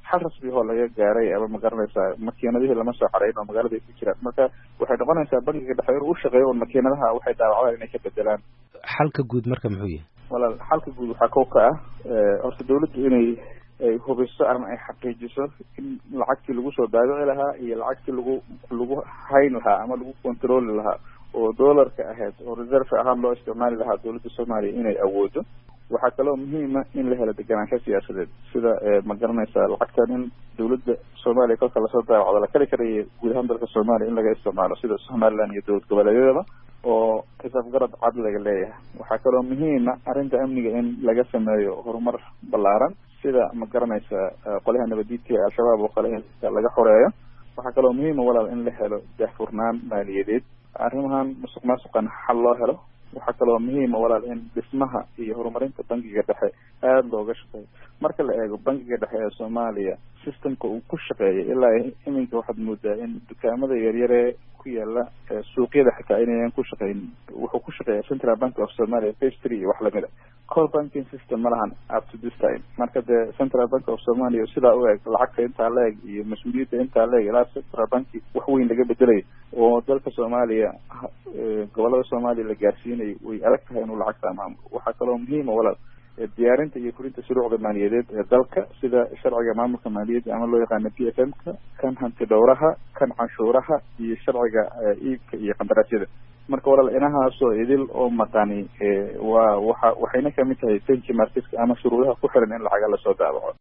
xal rasmi oo laga gaaray ama ma garanaysaa makiinadihii lama soo xarayn oo magaalada ay ku jiraan marka waxay noqonaysaa bangiga dhexe inuu u shaqeeyo oo makiinadaha waxay daawacdaan inay ka bedelaan xalka guud marka muxuu yahay walaal xalka guud waxaa kow ka ah horta dawladdu inay ay hubiso ama ay xaqiijiso in lacagtii lagu soo daabici lahaa iyo lacagtii lagu lagu hayn lahaa ama lagu controli lahaa oo doolarka ahayd oo reserve ahaan loo isticmaali lahaa dawladda soomaaliya inay awoodo waxaa kaloo muhiima in la helo deganaansho siyaasadeed sida ma garanaysaa lacagtan in dawladda soomaaliya kolka lasoo daawacdo la kali karaya guud ahaan dalka soomaaliya in laga isticmaalo sida somaliland iyo dowlad goboleedyadaba oo xisaab garad cad laga leeyahay waxaa kaloo muhiima arrinta amniga in laga sameeyo horumar ballaaran sida ma garanaysa qolaha nabadiidka ee al-shabaab oo kale in laga xoreeyo waxaa kaloo muhiima walaal in la helo daahfurnaan maaliyadeed arrimahan musuq maasuqan xal loo helo waxaa kaloo muhiima walaal in dhismaha iyo horumarinta bangiga dhexe aada looga shaqeeyo marka la eego bangiga dhexe ee soomaaliya systemka uu ku shaqeeya ilaa iminka waxaad moodaa in dukaamada yaryaree ku yaala suuqyada xitaa inayan ku shaqeyn wuxuu ku shaqeeya central bank of somalia phase three iyo wax lamid a core banking system ma lahan up to this time marka dee central bank of somalia sidaa u eg lacagta intaa la eg iyo mas-uuliyadda intaa la eg ilaa central banki wax weyn laga bedelay oo dalka soomaaliya gobolada soomaaliya la gaarsiinayo way adag tahay inuu lacagta maamulo waxaa kaloo muhiima walaal diyaarinta iyo fulinta shuruucda maaliyadeed ee dalka sida sharciga maamulka maaliyadda ama loo yaqaano p f m ka kan hanti dhowraha kan canshuuraha iyo sharciga iibka iyo qandaraasyada marka walaal inahaasoo idil oo maqani waa waxa waxayna kamid tahay benchmarkiska ama shuruudaha ku xiran in lacaga lasoo daabaco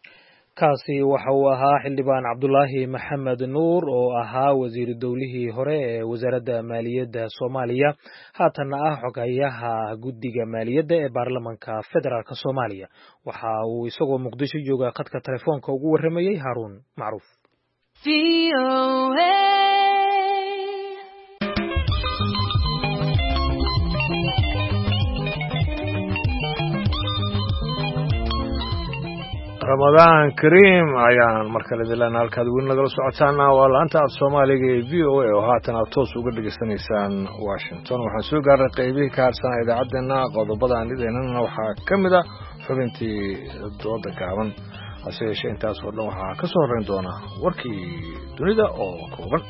kaasi waxa uu ahaa xildhibaan cabdulaahi maxamed nuur oo ahaa wasiiru dowlihii hore ee wasaaradda maaliyadda soomaaliya haatanna ah xogayaha guddiga maaliyadda ee baarlamanka federaalk soomaaliya waxa uu isagoo muqdisho jooga khadka telefoonka ugu warramayey haaruun macruuf ramadaan kariim ayaan markale dilaana halkaad weli nagala socotaana waa laanta af soomaaliga ee v o a oo haatan aad toos uga dhegaysanaysaan washington waxaan soo gaarnay qaybihii ka harsanaa idaacaddeenna qodobada aan dhidaynana waxaa ka mid ah xubintii dooda gaaban hase yeeshee intaas oo dhan waxaa ka soo horrayn doona warkii dunida oo kooban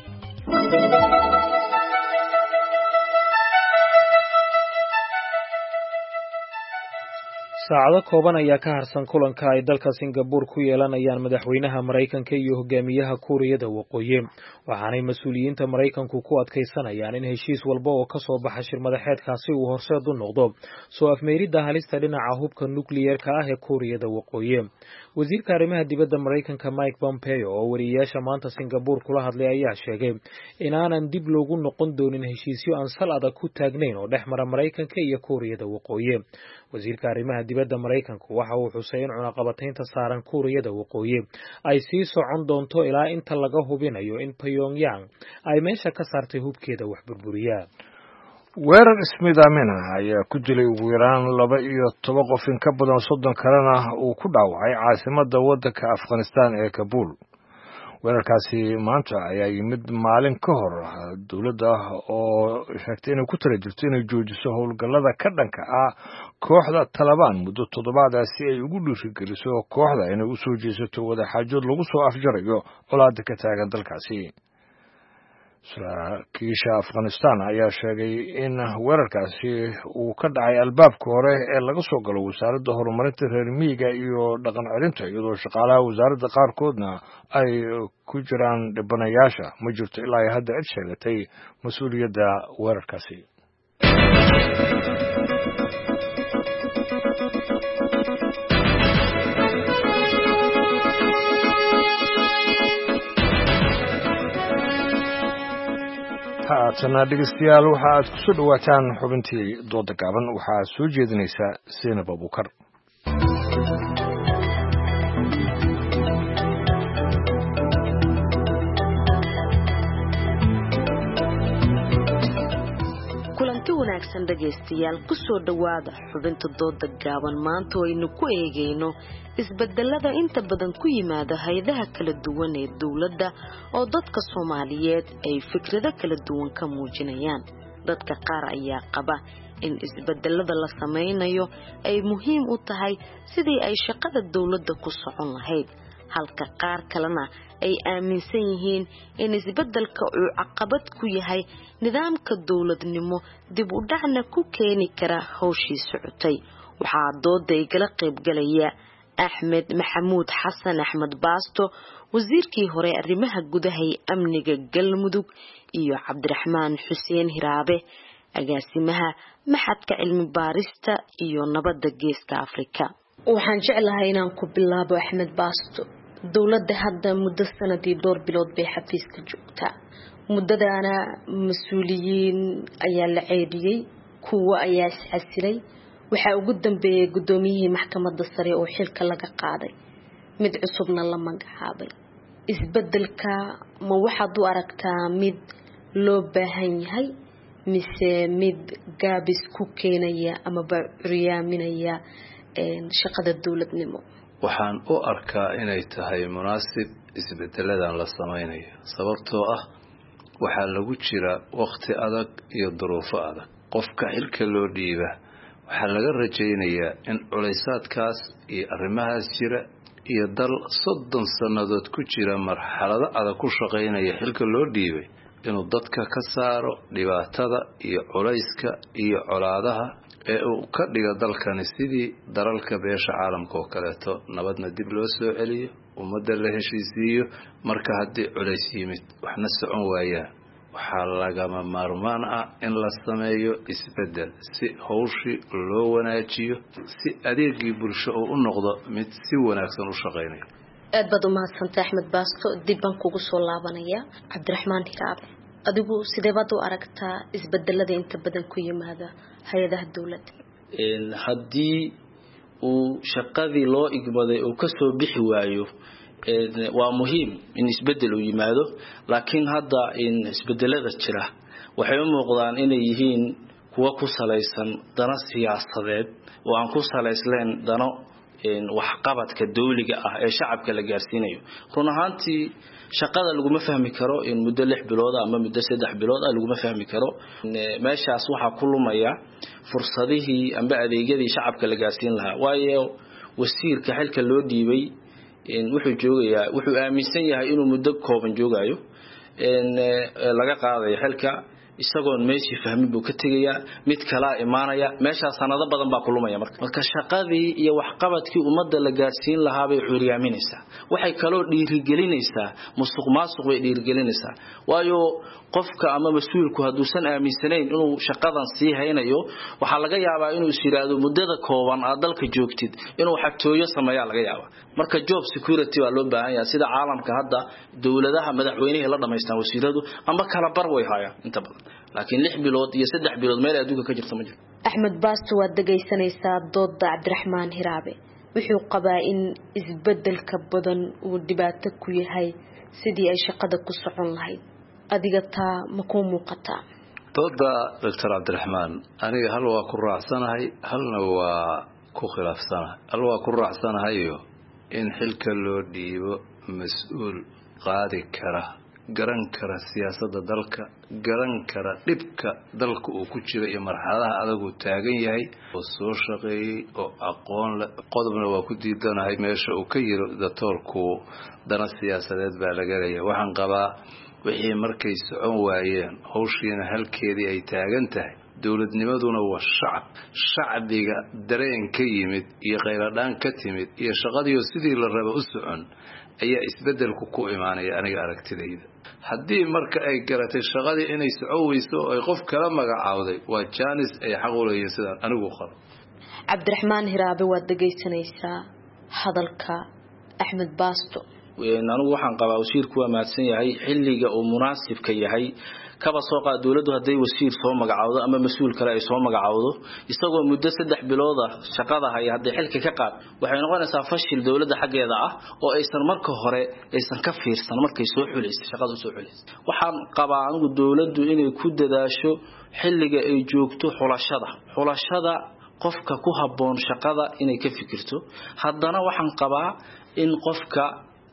saacado kooban ayaa ka harsan kulanka ay dalka Singapore ku yeelanayaan madaxweynaha Mareykanka iyo hogaamiyaha Kuuriyada Waqooyi waxaanay mas'uuliyiinta Mareykanku ku adkeysanayaan in heshiis walba oo ka soo baxa shir madaxeedkaasi uu horseed u noqdo soo afmeeridda halista dhinaca hubka nukliyeerka ah ee Kuuriyada Waqooyi wasiirka arrimaha dibadda Mareykanka Mike Pompeo oo wariyaasha maanta Singapore kula hadlay ayaa sheegay in aanan dib loogu noqon doonin heshiisyo aan sal adag ku taagnayn oo dhex mara Mareykanka iyo Kuuriyada Waqooyi wasiirka arrimaha dibadda Mareykanku waxa uu xusay in cunaqabataynta saaran Kuuriyada Waqooyi ay sii socon doonto ilaa inta laga hubinayo in Pyongyang ay meesha ka saartay hubkeeda wax burburiya weerar ismidaamina ayaa ku dilay ugu yaraan laba iyo toban qof in ka badan soddon kalena uu ku dhaawacay caasimadda waddanka Afghanistan ee Kabul weerarkaasi maanta ayaa yimid maalin ka hor dowladda oo sheegtay inay ku tala jirto inay joojiso howlgallada ka dhanka ah kooxda Taliban muddo toddobaad si ay ugu dhiirigeliso kooxda inay u soo jeesato wadaxaajood lagu soo afjarayo colaadda ka taagan dalkaasi saraakiisha Afghanistan ayaa sheegay in weerarkaasi uu ka dhacay albaabka hore ee laga soo galo wasaaradda horumarinta reer miyiga iyo dhaqan celinta iyadoo shaqaalaha wasaaradda qaarkoodna ay ku jiraan dhibanayaasha ma jirto ilaa hadda cid sheegatay mas-uuliyadda weerarkaasi haatana dhegeystayaal waxa aad ku soo dhawaataan xubintii dooda gaaban waxaa soo jeedinaysa Seenab Abukar kulanti wanaagsan dhegeystayaal ku soo dhawaada xubinta dooda gaaban maanta oo aynu ku eegayno isbedelada inta badan ku yimaada hay'adaha kala duwan ee dawladda oo dadka Soomaaliyeed ay fikrado kala duwan ka muujinayaan dadka qaar ayaa qaba in isbedelada la sameynayo ay muhiim u tahay sidii ay shaqada dawladda ku socon lahayd halka qaar kalena ay aaminsan yihiin in isbeddelka uu caqabad ku yahay nidaamka dowladnimo dib u dhacna ku keeni kara hawshii socotay. waxaa dooda igala qayb galaya Axmed Maxamuud Xasan Axmed Baasto, wasiirkii hore arrimaha gudaha ee amniga Galmudug, iyo Cabdiraxmaan Xuseen Hiraabe, agaasimaha Maxadka Cilmi Baarista iyo Nabadda Geeska Afrika. waxaan jeclahay inaan ku bilaabo Axmed Baasto. dowladda hadda muddo sanadii dhowr bilood bay xafiiska joogtaa. muddadaana mas'uuliyiin ayaa la ceediyay, kuwa ayaa isxasilay. waxaa ugu dambeeyay gudoomiyihii maxkamadda sare oo xilka laga qaaday, mid cusubna la magacaabay. isbeddelka ma waxaad u aragtaa mid loo baahan yahay mise mid gaabis ku keenaya ama curyaaminaya shaqada dowladnimo? waxaan u arkaa inay tahay munaasib isbedeladan la samaynayo, sababtoo ah waxaa lagu jira waqti adag iyo duruufo adag. qofka xilka loo dhiiba waxaa laga rajaynayaa in culaysaadkaas iyo arrimahaas jira iyo dal soddon sannadood ku jira marxalado adag ku shaqaynaya xilka loo dhiibay inuu dadka ka saaro dhibaatada iyo culayska iyo colaadaha ee uu ka dhiga dalkani sidii dalalka beesha caalamka oo kaleeto nabadna dib loo soo celiyo, ummadda la heshiisiiyo. marka haddii culays yimid waxna socon waayaan, waxaa lagama maarmaan ah in la sameeyo isbeddel si hawshii loo wanaajiyo, si adeegii bulsho uu u noqdo mid si wanaagsan u shaqaynaya. aad baad u mahadsantahay Axmed Baasto. dib baan kugu soo laabanaya Cabdiraxmaan Hiraabe. adigu sidee baad u aragtaa isbeddelada inta badan ku yimaada hay'adaha dawladda? in haddii uu shaqadii loo igmaday uu ka soo bixi waayo waa muhiim in isbeddel uu yimaado, laakiin hadda in isbeddelada jira waxay u muuqdaan inay yihiin kuwa ku salaysan dano siyaasadeed oo aan ku salaysleen dano waxqabadka dawliga ah ee shacabka la gaarsiinayo. run ahaantii shaqada laguma fahmi karo in muddo lix bilood ama muddo saddex bilood ah laguma fahmi karo. meeshaas waxaa ku lumaya fursadihii amba adeegyadii shacabka la gaarsiin lahaa, waayo wasiirka xilka loo dhiibay wuxuu joogayaa wuxuu aaminsan yahay inuu muddo kooban joogayo laga qaadayo xilka, isagoon meeshii fahmin buu ka tegayaa, mid kala imaanaya. meeshaas sanado badan baa ku lumaya. marka marka shaqadii iyo waxqabadkii ummadda la gaarsiin lahaa bay curyaaminaysaa. waxay kaloo dhiirigelinaysaa musuqmaasuq bay dhiirigelinaysaa, waayo qofka ama mas'uulku hadduusan aaminsanayn inuu shaqadan sii haynayo waxaa laga yaabaa inuu is yiraahdo muddada kooban aad dalka joogtid inuu xatooyo sameeyaa laga yaabaa. marka job security waa loo baahan yahay, sida caalamka hadda dawladaha madaxweynaha la dhameystaan wasiiradu ama kala bar way hayaan inta badan, laakiin lix bilood iyo saddex bilood meel adduunka ka jirta ma jiro. Axmed Baasto, waad dhageysanaysaa dooda Cabdiraxmaan Hiraabe. wuxuu qabaa in isbeddelka badan uu dhibaato ku yahay sidii ay shaqada ku socon lahayd. adiga taa ma ku muuqataa? dooda Doctor Cabdiraxmaan aniga hal waa ku raacsanahay, halna waa ku khilaafsanahay. hal waa ku raacsanahayo in xilka loo dhiibo mas'uul qaadi kara, garan kara siyaasadda dalka, garan kara dhibka dalka uu ku jiro iyo marxaladaha adag uu taagan yahay, oo soo shaqeeyay oo aqoon leh. qodobna waa ku diidanahay meesha uu ka yiri doctorku dana siyaasadeed baa laga leeyahay. waxaan qabaa wixii markay socon waayeen hawshiina halkeedii ay taagan tahay, dawladnimaduna waa shacab, shacbiga dareen ka yimid iyo qayladhaan ka timid iyo shaqadii sidii la rabo u socon ayaa isbeddelku ku imaanaya aniga aragtidayda. haddii marka ay garatay shaqadii inay socon weyso oo ay qof kala magacaawday, waa jaanis ay xaq u leeyihiin sidaan anigu qabo. Cabdiraxmaan Hiraabe, waad dhageysanaysaa hadalka Axmed Baasto. anigu waxaan qabaa wasiirku waa mahadsan yahay xilliga uu munaasibka yahay. kaba soo qaad dawladdu haday wasiir soo magacaawdo ama mas'uul kale ay soo magacaawdo isagoo muddo saddex bilood ah shaqada hay haday xilka ka qaad, waxay noqonaysaa fashil dawladda xageeda ah oo aysan marka hore aysan ka fiirsan markay soo xuleysay shaqada soo xuleysay. waxaan qabaa anigu dawladdu inay ku dadaasho xilliga ay joogto xulashada xulashada qofka ku habboon shaqada inay ka fikirto. haddana waxaan qabaa in qofka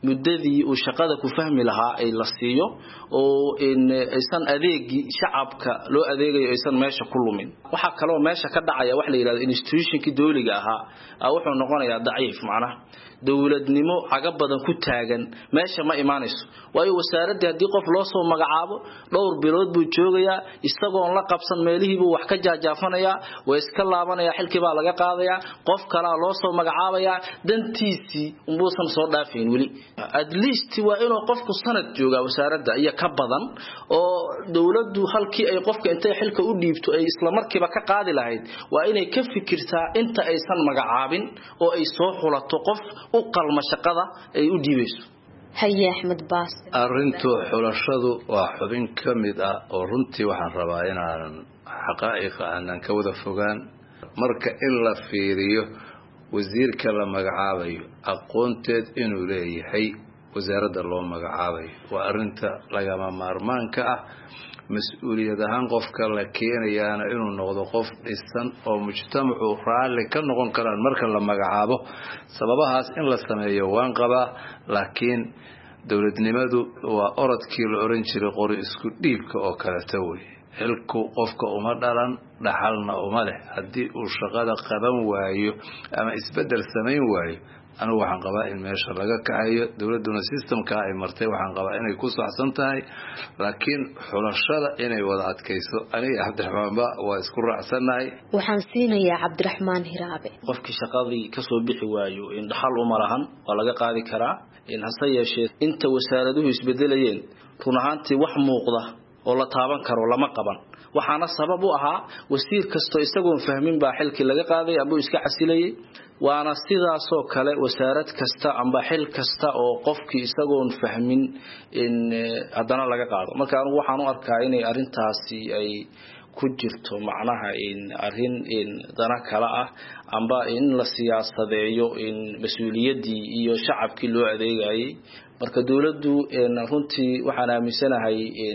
muddadii uu shaqada ku fahmi lahaa ay la siiyo oo in aysan adeegi shacabka loo adeegayo aysan meesha ku lumin waxa kale oo meesha ka dhacaya wax la yiraahdo institutionki dawliga ahaa wuxuu noqonayaa daciif macnaha dawladnimo caga badan ku taagan meesha ma imaanayso waayo wasaaradda hadii qof loo soo magacaabo dhowr bilood buu joogayaa isagoo la qabsan meelihiiba wax ka jaajaafanayaa way iska laabanaya xilkii baa laga qaadayaa qof kale loo soo magacaabaya dantiisi umbuusan soo dhaafin wali at least waa inuu qofku sanad jooga wasaaradda iyo ka badan oo dawladdu halkii ay qofka intay xilka u dhiibto ay isla markiiba ka qaadi lahayd waa inay ka fikirtaa inta aysan magacaabin oo ay soo xulato qof u qalma shaqada ay u dhiibayso haye Axmed Baas arintu xulashadu waa xubin kamid ah oo runtii waxaan rabaa inaan xaqaa'iq aan ka wada fogaan marka in la fiiriyo wasiirka la magacaabayo aqoonteed inuu leeyahay wasaaradda loo magacaabayo waa arinta lagama maarmaanka ah mas'uuliyad ahaan qofka la keenayaana inuu noqdo qof dhisan oo mujtamacu raalli ka noqon karaan marka la magacaabo sababahaas in la sameeyo waan qabaa laakiin dawladnimadu waa orodkii la oran jiray qori isku dhiibka oo kale taway xilku qofka uma dhalan dhaxalna uma leh hadii uu shaqada qaban waayo ama isbedel sameyn waayo anu waxaan qabaa in meesha laga kacayo dawladuna systemka ay martay waxaan qabaa inay ku saxsan tahay laakiin xulashada inay wada adkayso aniga Cabdiraxmaan ba waa isku raacsanahay waxaan siinayaa Cabdiraxmaan Hiraabe qofkii shaqadii ka soo bixi waayo in dhaxal uma lahan waa laga qaadi karaa in hase yeeshee inta wasaaraduhu isbedelayeen run ahaantii wax muuqda oo la taaban karo lama qaban waxaana sabab u ahaa wasiir kasto isagoon fahmin baa xilkii laga qaaday abuu iska xasilayay waana sidaas oo kale wasaarad kasta amba xil kasta oo qofkii isagoon fahmin in hadana laga qaado marka anigu waxaan u arkaa inay arintaasi ay ku jirto macnaha in arin in dana kala ah amba in la siyaasadeeyo in mas'uuliyadii iyo shacabkii loo adeegayay marka dawladdu in runtii waxaan aaminsanahay in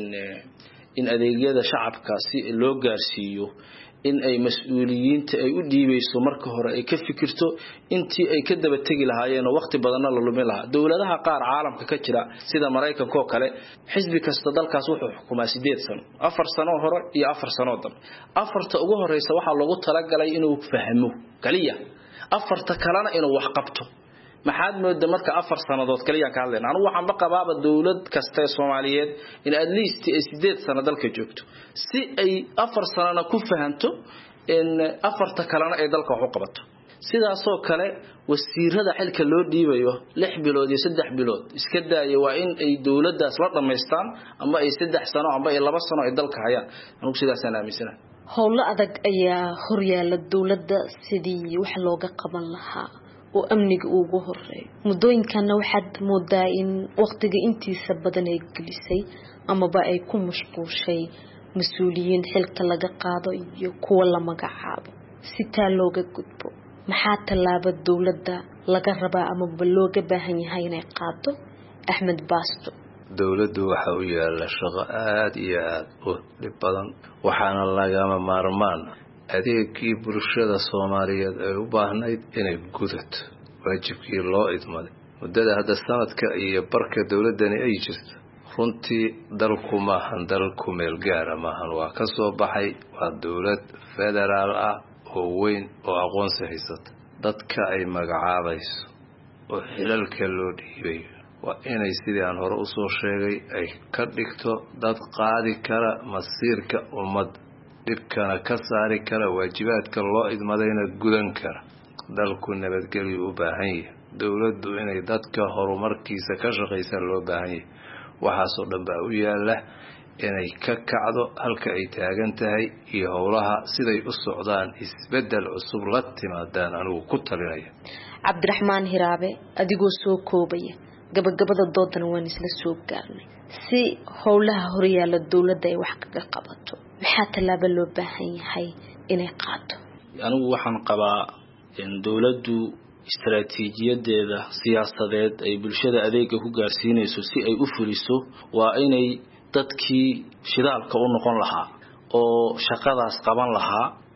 in adeegyada shacabka si loo gaarsiiyo in ay mas'uuliyiinta ay u dhiibayso marka hore ay ka fikirto intii ay ka daba tagi lahaayeen waqti badan la lumin lahaa dawladaha qaar caalamka ka jira sida Mareykanka oo kale xisbi kasta dalkaas wuxuu xukumaa sideed sano afar sano hore iyo afar sano dam afarta ugu horeysa waxa lagu talagalay inuu fahmo kaliya afarta kalena inuu wax qabto maxaad moodaa marka afar sanadood kaliya ka hadleen anu waxaan baqabaaba dawlad kasta ee Soomaaliyeed in at least ay sideed sano dalka joogto si ay afar sanana ku fahanto in afarta kalena ay dalka wax u qabato sidaas oo kale wasiirada xilka loo dhiibayo lix bilood iyo saddex bilood iska daayay waa in ay dawladdaas la dhameystaan ama ay saddex sano ama ay laba sano ay dalka hayaan anu sidaas aan aaminsanahay howlo adag ayaa horyaala dawladda sidii wax looga qaban lahaa oo amniga ugu horeeyo mudooyinkana waxaad moodaa in waqtiga intiisa badan ay gelisay ama ba ay ku mashquulshay mas'uuliyiin xilka laga qaado iyo kuwa la magacaabo si taa looga gudbo maxaa talaabo dawladda laga rabaa ama ba looga baahan yahay inay qaado Axmed Baasto dawladdu waxa uu yaala shaqo aad iyo aad u dhib badan waxaana lagama maarmaan adeegkii bulshada Soomaaliyeed ay u baahnayd inay gudato waajibkii loo idmaday muddada hadda sanadka iyo barka dawladani ay jirto runtii dalku maahan dalku meel gaar ah maahan waa ka soo baxay waa dawlad federaal ah oo weyn oo aqoonsi haysata dadka ay magacaabayso oo xilalka loo dhiibay waa inay sidii aan hore u soo sheegay ay ka dhigto dad qaadi kara masiirka ummad dibkana ka saari kara waajibaadka loo idmadayna gudan kara dalku nabadgelyo u baahan yahay dawladdu inay dadka horumarkiisa ka shaqeysan loo baahan yahay waxaas oo dhan baa u yaala inay ka kacdo halka ay taagan tahay iyo howlaha siday u socdaan isbedel cusub la timaadaan anigu ku talinaya Cabdiraxmaan Hiraabe adigoo soo koobaya gabagabada doodana waan isla soo gaarnay si howlaha horyaala dawladda ay wax kaga qabato maxaa talaabo loo baahan yahay inay qaato anigu waxaan qabaa in dawladdu istaraatiijiyadeeda siyaasadeed ay bulshada adeega ku gaarsiinayso si ay u fuliso waa inay dadkii shidaalka u noqon lahaa oo shaqadaas qaban lahaa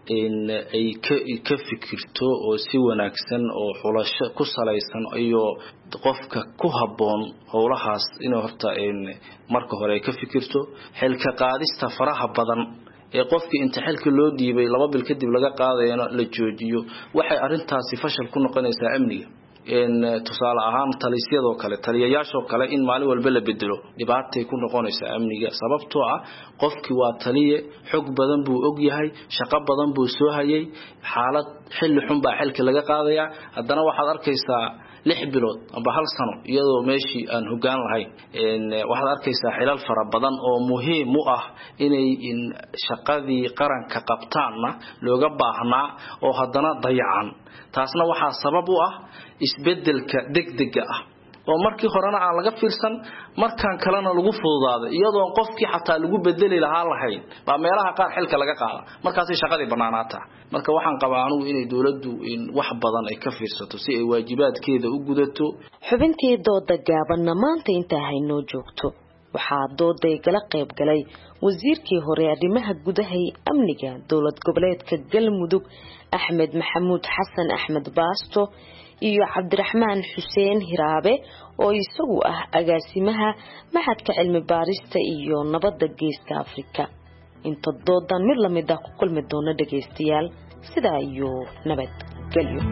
in ay ka ka fikirto oo si wanaagsan oo xulasho ku salaysan iyo qofka ku haboon howlahaas in horta in marka hore ay ka fikirto xilka qaadista faraha badan ee qofkii inta xilka loo dhiibay laba bil kadib laga qaadayna la joojiyo waxay arintaasi fashil ku noqonaysaa amniga in tusaale ahaan talisyadoo kale taliyayaashoo kale in maalin walba la bedelo dhibaatay ku noqonaysaa amniga sababtoo ah qofkii waa taliye xog badan buu og yahay shaqo badan buu soo hayay xaalad xilli xun baa xilka laga qaadaya haddana waxaad arkaysaa lix bilood amba hal sano iyadoo meeshii aan hoggaan lahayn in waxaad arkaysaa xilal fara badan oo muhiim u ah inay in shaqadii qaranka qabtaanna looga baahnaa oo haddana dayacan taasna waxaa sabab u ah isbedelka degdega ah oo markii horena aan laga fiirsan markaan kalena lagu fududaaday iyadoo qofkii xataa lagu bedeli lahaa lahayn baa meelaha qaar xilka laga qaada markaasay shaqadii banaanaata marka waxaan qabaa anigu inay dawladdu in wax badan ay ka fiirsato si ay waajibaadkeeda u gudato xubintii dooda gaabanna maanta intaa haynoo joogto waxaa dooday gala qayb galay wasiirkii hore arrimaha gudaha iyo amniga dowlad goboleedka Galmudug Axmed Maxamuud Xasan Axmed Baasto iyo Cabdiraxmaan Xuseen Hiraabe oo isagu ah agaasimaha Maxadka Cilmi Baarista iyo Nabadda Geeska Afrika inta doodan mid lamid ah ku kulmi doona dhageystayaal sida iyo nabad galyo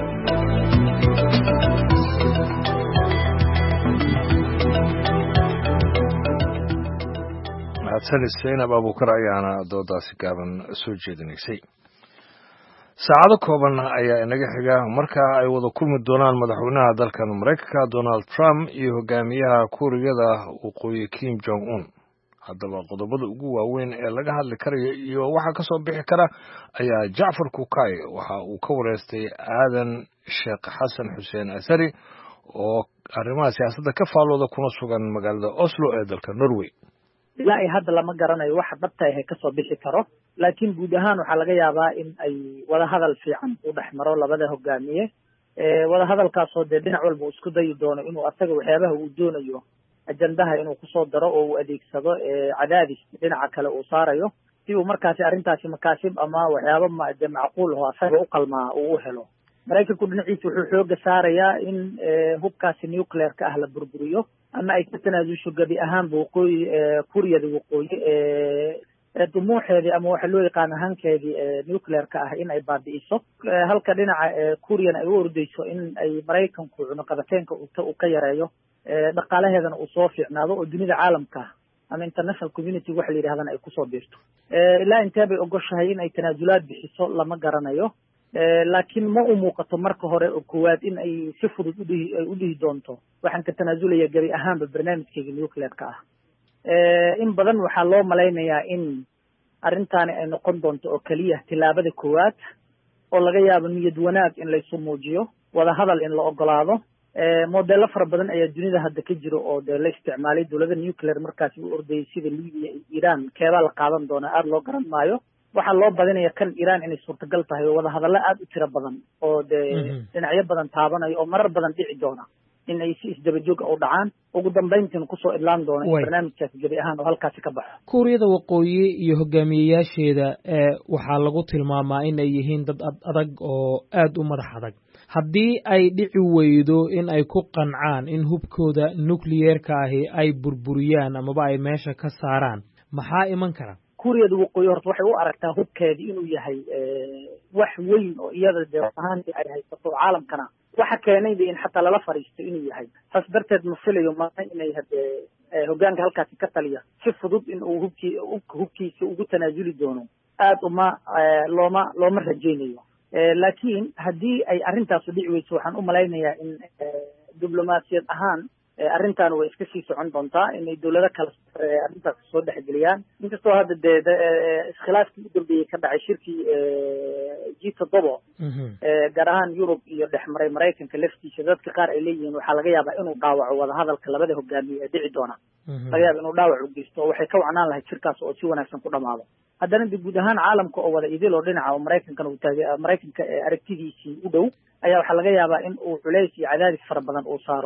mahadsan Zainab Abuukar ayaana doodaasi gaaban soo jeedinaysay saacado kooban ayaa inaga xiga marka ay wada kulmi doonaan madaxweynaha dalkan Mareykanka Donald Trump iyo hogaamiyaha Kuuriyada Waqooyi Kim Jong Un haddaba qodobada ugu waaweyn ee laga hadli karayo iyo waxa ka soo bixi kara ayaa Jacfar Kukay waxa uu ka wareystay Aadan Sheekh Xasan Xuseen Asari oo arrimaha siyaasadda ka faalooda kuna sugan magaalada Oslo ee dalka Norway ilaa ay hadda lama garanayo waxa dhabta ah ka soo bixi karo laakiin guud ahaan waxa laga yaabaa in ay wada hadal fiican u dhaxmaro labada hogaamiye ee wada hadalkaas oo dhinac walba isku dayi doono inuu asaga waxyaabaha uu doonayo ajandaha inuu ku soo daro oo uu adeegsado ee cadaadis dhinaca kale uu saarayo si uu markaasi arrintaasi makaasib ama waxyaabo macquul ah asaga u qalmaa uu helo Mareykanku dhinaciisa wuxuu xooga saarayaa in hubkaasi nuclear ka ah la burburiyo ama ay ka tanaasusho gabi ahaan waqooyi Kuuriyada Waqooyi ee dumuuxeedii ama waxa loo yaqaan hankeedii nuclear ka ah in ay baabi'iso halka dhinaca Kuuriyana ay u ordayso in ay Mareykanku cunaqabateenka uu ka yareeyo dhaqaalaheedana uu soo fiicnaado oo dunida caalamka ama international community waxa la yiraahdana ay ku soo biirto ilaa intee bay ogoshahay in ay tanaasulaad bixiso lama garanayo laakiin ma u muuqato marka hore oo koowaad in ay si fudud u dhihi u dhihi doonto waxaan ka tanaasulaya gabi ahaanba barnaamijkeega nuclear-ka ah in badan waxaa loo malaynayaa in arrintaani ay noqon doonto oo keliya tilaabada koowaad oo laga yaabo niyad wanaag in laysu muujiyo wada hadal in la ogolaado modello fara badan ayaa dunida hadda ka jiro oo dee la isticmaalay dowladda nuclear markaasi u ordayay sida Libiya iyo Iran keebaa la qaadan doonaa aada loo garan maayo waxaa loo badinaya kan Iran inay suurtagal tahay oo wada hadallo aad u tiro badan oo dee dhinacyo badan taabanayo oo marar badan dhici doona in ay si isdaba joog u dhacaan ugu dambeyntiin ku soo idlaan doona barnaamijkaasi gabi ahaan oo halkaasi ka baxo Kuuriyada Waqooyi iyo hogaamiyayaasheeda ee waxaa lagu tilmaamaa in ay yihiin dad adag oo aad u madax adag haddii ay dhici weydo in ay ku qancaan in hubkooda nuclear-ka ahi ay burburiyaan amaba ay meesha ka saaraan maxaa iman kara Kuuriyada Waqooyi horta waxay u aragtaa hubkeedii inuu yahay wax weyn oo iyada dee ahaantii ay haysato caalamkana waxa keenay in xataa lala fariisto inuu yahay taas darteed ma filayo maanta inay hadee hoggaanka halkaasi ka taliya si fudud in uu hubkii hubkiisa ugu tanaasuli doono aad uma looma looma rajaynayo laakiin haddii ay arrintaas dhici weyso waxaan u malaynayaa in diblomaasiyad ahaan arrintan way iska sii socon doontaa inay dawlado kale arrintaas soo dhexgeliyaan inkastoo hadda dee iskhilaafkii u dambeeyey ka dhacay shirkii G toddoba gaar ahaan Yurub iyo dhexmaray Mareykanka laftiisa dadka qaar ay leeyihiin waxaa laga yaabaa inuu dhaawaco wada hadalka labada hogaamiye ee dhici doona laga yaabaa inuu dhaawac u geysto waxay ka wacnaan lahayd shirkaas oo si wanaagsan ku dhamaado haddana de guud ahaan caalamka oo wada idil oo dhinaca oo maraykankana uu taagay maraykanka aragtidiisii u dhow ayaa waxaa laga yaabaa in uu culays iyo cadaadis fara badan uu saaro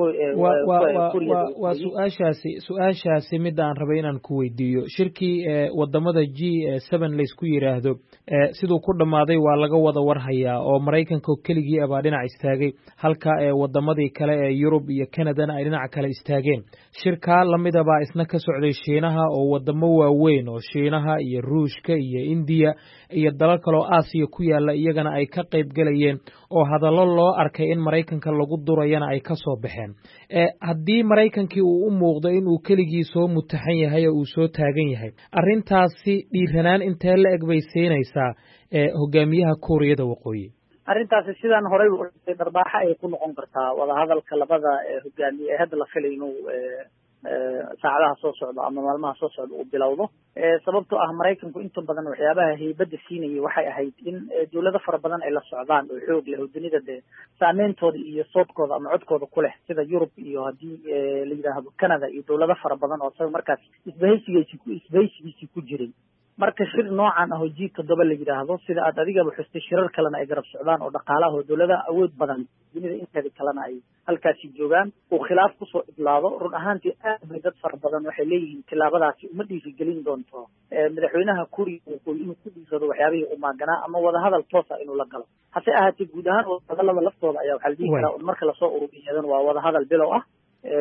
waa su-aashaasi su-aashaasi midda aan rabay inaan ku weydiiyo shirkii wadamada G seven laysku yiraahdo siduu ku dhammaaday waa laga wada warhayaa oo maraykanka keligii abaa dhinac istaagay halka wadamadii kale ee Yurub iyo Canadana ay dhinaca kale istaageen shirka lamida baa isna ka socday Shiinaha oo wadamo waaweyn oo Shiinaha iyo Ruushka iyo India iyo dalal kale oo Aasiya ku yaala iyagana ay ka qayb galayeen oo hadallo loo arkay in maraykanka lagu durayana ay ka soo baxeen haddii maraykankii uu u muuqdo in uu keligii soo mutaxan yahay oo uu soo taagan yahay arrintaasi dhiiranaan intee la eg bay siinaysaa hogaamiyaha Kuuriyada Waqooyi arrintaasi sidaan horey u dhigtay darbaaxa ay ku noqon kartaa wadahadalka labada hogaamiye ee hadda la filay inuu saacadaha soo socda ama maalmaha soo socda uu bilowdo sababtoo ah maraykanku inta badan waxyaabaha haybadda siinayay waxay ahayd in dawlado fara badan ay la socdaan oo xoog leh oo dunida dee saameyntooda iyo soodkooda ama codkooda ku leh sida Yurub iyo haddii la yidhaahdo Canada iyo dawlado fara badan oo isaga markaas isbahaysigiisi ku isbahaysigiisii ku jiray marka shir noocan ah oo G toddoba la yiraahdo sida aad adigaba xustay shirar kalena ay garab socdaan oo dhaqaalaha oo dawladaha awood badan dunida inteeda kalena ay halkaasi joogaan oo khilaaf ku soo idlaado run ahaantii aad bay dad fara badan waxay leeyihiin tilaabadaasi uma dhiirigelin doonto madaxweynaha Kuuriyada Waqooyi inuu ku dhiirado waxyaabihii u maaganaa ama wadahadal toos ah inuu la galo hase ahaatee guud ahaan wadahadalada laftooda ayaa waxaa la dhihi karaa marka lasoo ururiyadana waa wadahadal bilow ah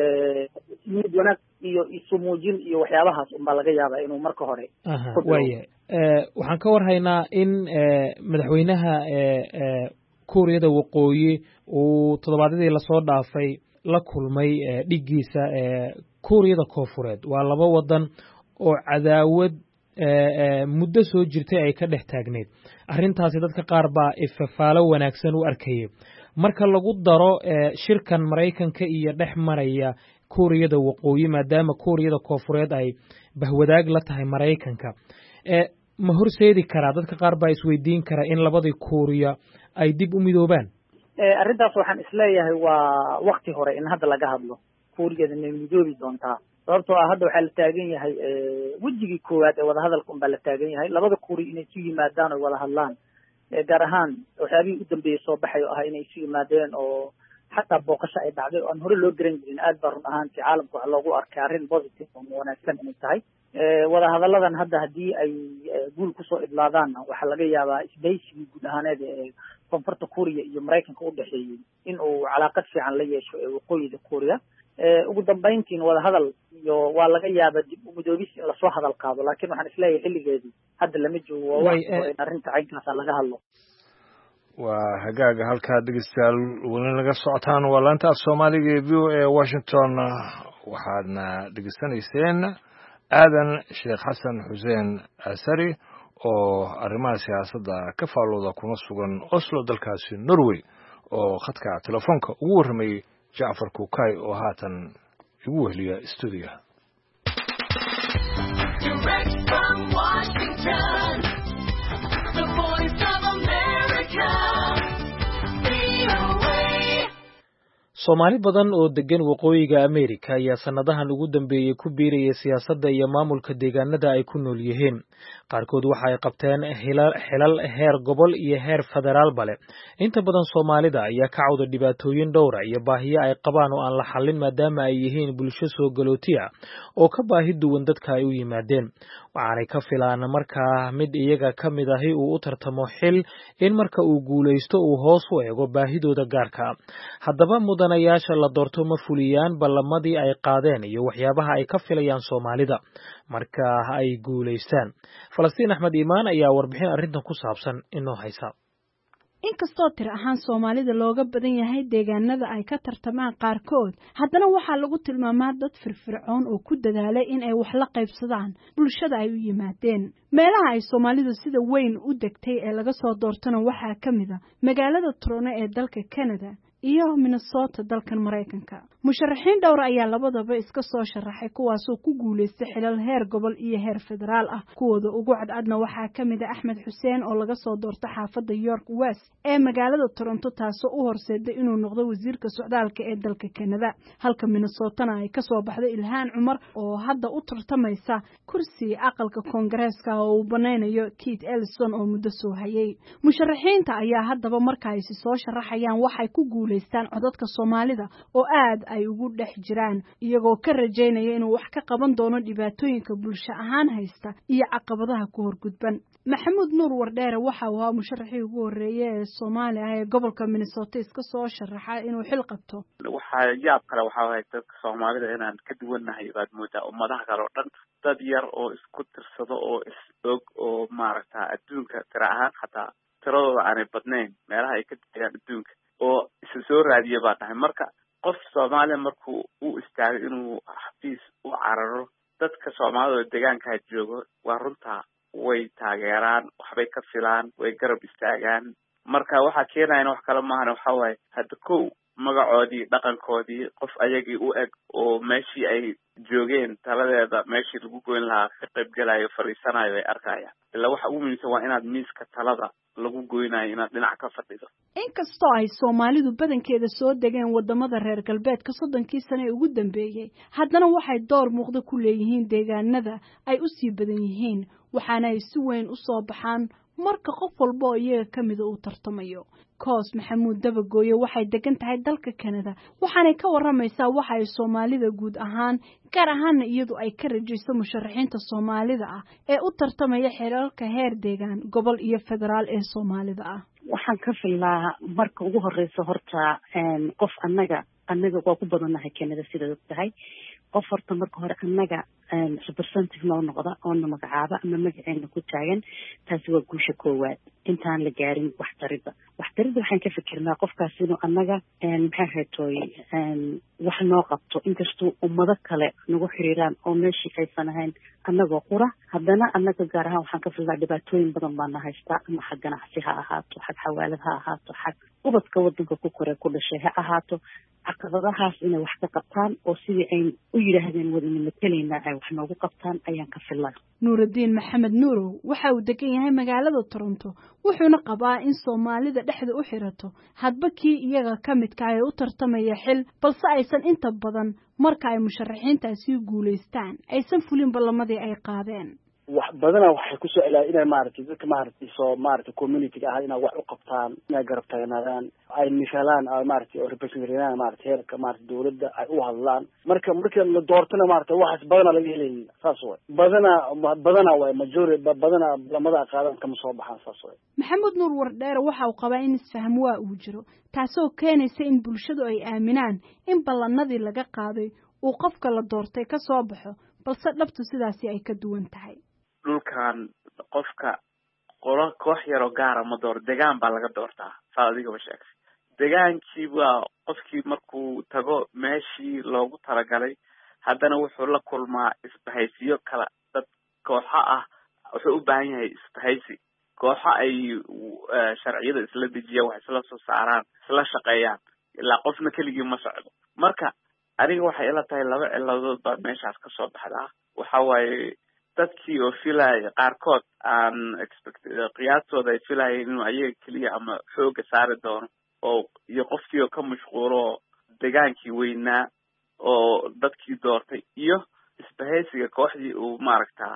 mid wanaag iyo isu muujin iyo waxyaabahaas unbaa laga yaabaa inuu marka hore waaya waxaan ka warhaynaa in madaxweynaha Kuuriyada Waqooyi uu toddobaadyadii lasoo dhaafay la kulmay dhigiisa Kuuriyada Koonfureed waa laba wadan oo cadaawad muddo soo jirtay ay ka dhex taagneed arrintaasi dadka qaar baa ifafaalo wanaagsan u arkayay marka lagu daro shirkan maraykanka iyo dhex maraya Kuuriyada Waqooyi maadaama Kuuriyada Koonfureed ay bahwadaag la tahay maraykanka ma horseedi karaa dadka qaar baa isweydiin kara in labadii Kuuriya ay dib u midoobaan arrintaas waxaan isleeyahay waa waqti hore in hadda laga hadlo Kuuriyada inay midoobi doontaa sababtoo ah hadda waxaa la taagan yahay wejigii koowaad ee wadahadalka unbaa la taagan yahay labada Kuuriya inay isu yimaadaan oo wada hadlaan gaar ahaan waxyaabihii u dambeeyey soo baxay oo ah inay isu yimaadeen oo xataa booqasho ay dhacday oo aan hore loo garan jirin aad baa run ahaantii caalamka waxa loogu arkay arrin positive oo wanaagsan inay tahay wadahadalladan hadda haddii ay guul kusoo idlaadaanna waxaa laga yaabaa isbahaysigii guud ahaaneed ee koonfurta Kuuriya iyo maraykanka u dhexeeyey in uu calaaqad fiican la yeesho ee waqooyiga Kuuriya ugu dambayntiin wadahadal iyo waa laga yaabaa dib u midoobis in lasoo hadal qaado laakiin waxaan isleeyahay xilligeedii hadda lama joogo waa in arrinta caynkaasa laga hadlo waa hagaaga halkaa dhegeystayaal weli naga socotaan waa laanta af soomaaliga ee v o a Washington waxaadna dhegeysanayseen aadan sheekh xasan xuseen asari oo arrimaha siyaasadda ka faalooda kuna sugan Oslo dalkaasi Norway oo khadka telefoonka ugu warramayay Jacfar Kukay oo haatan igu weheliya studio Soomaali badan oo degan waqooyiga Ameerika ayaa sanadahan ugu dambeeyay ku biiraya siyaasadda iyo maamulka deegaanada ay ku nool yihiin qaarkood waxa ay qabteen xilal heer gobol iyo heer federaal bale inta badan Soomaalida ayaa ka cawda dhibaatooyin dhowra iyo baahiyo ay qabaan oo aan la xallin maadaama ay yihiin bulsho soo galootiya oo ka baahi duwan dadka ay u yimaadeen waxaanay ka filaan markaa mid iyaga ka mid ahi uu u tartamo xil in marka uu guulaysto uu hoos u eego baahidooda gaarka haddaba mudanayaasha la doorto ma fuliyaan ballamadii ay qaadeen iyo waxyaabaha ay ka filayaan Soomaalida marka ay guulaystaan Falastiin Axmed Iimaan ayaa warbixin arrintan ku saabsan inoo haysa inkastoo tir ahaan Soomaalida looga badan yahay deegaanada ay ka tartamaan qaarkood haddana waxaa lagu tilmaamaa dad firfircoon oo ku dadaalay in ay wax la qaybsadaan bulshada ay u yimaadeen meelaha ay Soomaalidu sida weyn u degtay ee laga soo doortana waxaa ka mid ah magaalada Toronto ee dalka Canada iyo Minnesota dalkan Mareykanka. Musharaxiin dhowr ayaa labadaba iska soo sharaxay kuwaasoo ku guuleystay xilal heer gobol iyo heer federaal ah. Kuwooda ugu cadcadna waxaa ka mid ah Axmed Xuseen oo laga soo doortay xaafadda York West ee magaalada Toronto taasoo u horseeday inuu noqdo wasiirka socdaalka ee dalka Canada. Halka Minnesota ay ka soo baxday Ilhaan Cumar oo hadda u tartamaysa kursi aqalka Koongareeska oo uu baneynayo Keith Ellison oo muddo soo hayay. Musharaxiinta ayaa haddaba marka ay soo sharaxayaan waxay ku guuleystaan codadka Soomaalida oo aad ay ugu dhex jiraan iyagoo ka rajaynaya inuu wax ka qaban doono dhibaatooyinka bulsho ahaan haysta iyo caqabadaha ku horgudban. Maxamuud Nuur Wardheere waxa uu ahaa musharaxii ugu horeeyay ee Soomaali ah ee gobolka Minnesota iska soo sharaxa inuu xil qabto. Waxa yaab kale waxa ay dadka Soomaalida inaan ka duwanahay baad moodaa ummadaha kale oo dhan dad yar oo isku tirsado oo is-og oo maaragta adduunka tira ahaan xataa tiradooda aanay badnayn meelaha ay ka degaan adduunka oo isa soo raadiya baa tahay marka qof Soomaali markuu u istaagay inuu xafiis u cararo dadka Soomaalida deegaanka jooga waa runta way taageeraan waxbay ka filaan way garab istaagaan marka waxa keenayna wax kale maahan waxa way hadda kow magacoodii dhaqankoodii qof ayagii u eg oo meeshii ay joogeen taladeeda meeshii lagu goyn lahaa ka qayb galayo fariisanayo ay arkayaan ilaa waxa ugu muhiimsan waa inaad miiska talada lagu goynayo inaad dhinac ka fadhido. Inkastoo ay Soomaalidu badankeeda soo degeen wadamada reer galbeedka soddonkii sano ee ugu dambeeyay haddana waxay door muuqda ku leeyihiin deegaanada ay u sii badan yihiin waxaana ay si weyn u soo baxaan marka qof walba oo iyaga ka mid uu tartamayo. Koos Maxamuud Dabagooye waxay degan tahay dalka Canada waxaanay ka waramaysaa waxa ay Soomaalida guud ahaan gaar ahaan iyadu ay ka rajayso musharaxiinta Soomaalida ah ee u tartamaya xilalka heer deegaan gobol iyo federaal ee Soomaalida ah. Waxaan ka filaa marka ugu horeysa horta qof annaga annaga waa ku badanahay Canada sida tahay qof horta marka hore annaga representative noo noqda oo na magacaaba ama magaceena ku taagan taasi waa guusha koowaad intaan la gaarin waxtarida waxtarida waxaan ka fikirnaa qofkaas inuu annaga maxay haytooy wax noo qabto inkastoo ummado kale nagu xiriiraan oo meeshii aysan ahayn annagoo qura haddana annaga gaar ahaan waxaan ka filnaa dhibaatooyin badan baana haystaa ama xag ganacsi ha ahaato xag xawaalad ha ahaato xag ubadka wadanka ku koree ku dhashay ha ahaato caqabadahaas inay wax ka qabtaan oo sidii ay u yidhaahdeen wadani matalaynaa ay wax noogu qabtaan ayaan ka filnaa. Nuurudiin Maxamed Nuurow waxa uu degan yahay magaalada Toronto wuxuuna qabaa in Soomaalida dhexda u xirato hadba kii iyaga ka midka ay u tartamaya xil balse aysan inta badan marka ay musharaxiintaasi guuleystaan aysan fulin ballamadii ay qaadeen. wax badana waxay ku soo ilaa inay maaragtay dadka maaragtay soo maaragtay community ah inay wax u qabtaan inay garab taagnaadaan ay misalaan ay maaragtay oo representation maaragtay heerka maaragtay dawladda ay u hadlaan marka marka la doortana maaragtay waxaas badana laga helay saas way badana badana way majority badana lamada qaadan kama soo baxaan saas way. Maxamuud Nuur Wardheere waxa uu qabaa in isfaham waa uu jiro taasoo keenaysa in bulshadu ay aaminaan in ballanadii laga qaaday uu qofka la doortay ka soo baxo balse dhabtu sidaasi ay ka duwan tahay. dhulkan qofka qolo koox yar oo gaar ah ma door deegaan baa laga doortaa saa adiga ba sheegay deegaankii waa qofkii markuu tago meeshii loogu talagalay haddana wuxuu la kulmaa isbahaysiyo kala dad kooxo ah wuxuu u baahan yahay isbahaysi kooxo ay sharciyada isla dejiya wax isla soo saaraan isla shaqeeyaan ilaa qofna keligii ma socdo marka aniga waxay ila tahay laba ciladood baa meeshaas ka soo baxdaa waxa waaye dadkii oo filaya qaarkood aan expect qiyaastooda ay filayeen inuu ayaga keliya ama xooga saari doono oo iyo qofkii oo ka mashquulo degaankii weynaa oo dadkii doortay iyo isbahaysiga kooxdii uu maaragtaa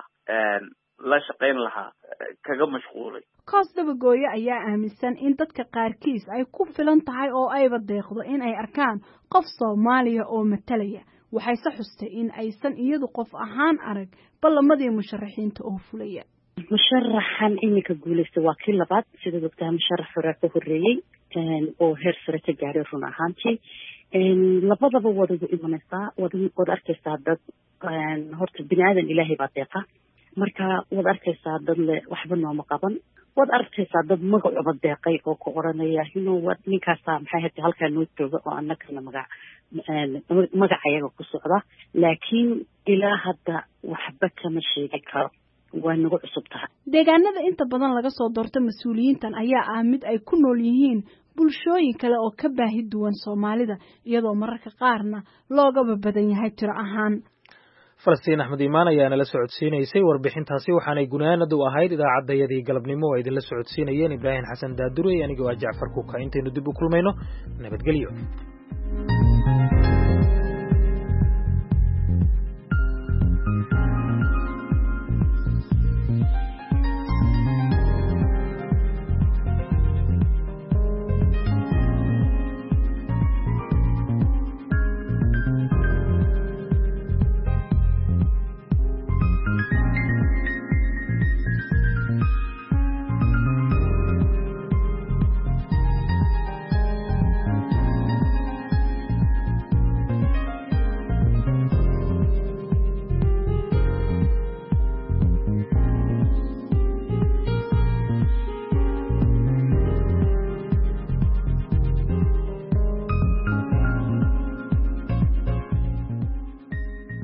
la shaqayn lahaa kaga mashquulay. Koos Dabagooye ayaa aaminsan in dadka qaarkiis ay ku filan tahay oo ayba deeqdo in ay arkaan qof Soomaaliya oo matalaya waxay sa xustay in aysan iyadu qof ahaan arag ballamadii musharaxiinta oo fulaya. musharaxan iminka guuleystay waa kii labaad sida dadka musharax hore ka horeeyay oo heer sare ka gaaray run ahaantii labadaba wada imanaysaa wada arkaysaa dad horta bini'aadan ilaahay baa deeqa marka wada arkaysaa dad le waxba nooma qaban wada arkaysaa dad magacuba deeqay oo ku oranaya inuu ninkaasa maxay ahayd halkaa noo jooga oo annagana magac magacayaga ku socda laakiin ilaa hadda waxba kama sheegi karo waa nagu cusub tahay. Deegaanada inta badan laga soo doorto mas'uuliyiintan ayaa ah mid ay ku nool yihiin bulshooyin kale oo ka baahi duwan soomaalida iyadoo mararka qaarna loogaba badan yahay tiro ahaan. falastiin axmed iimaan ayaa nala socodsiinaysay warbixintaasi waxaanay gunaanad u ahayd idaacaddayadii galabnimo oo idinla socodsiinayeen ibraahim xasan daadure anigoo ah jacfar kuka intaynu dib u kulmayno nabadgelyo.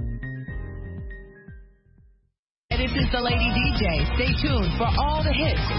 The Lady D J. Stay tuned for all the hits.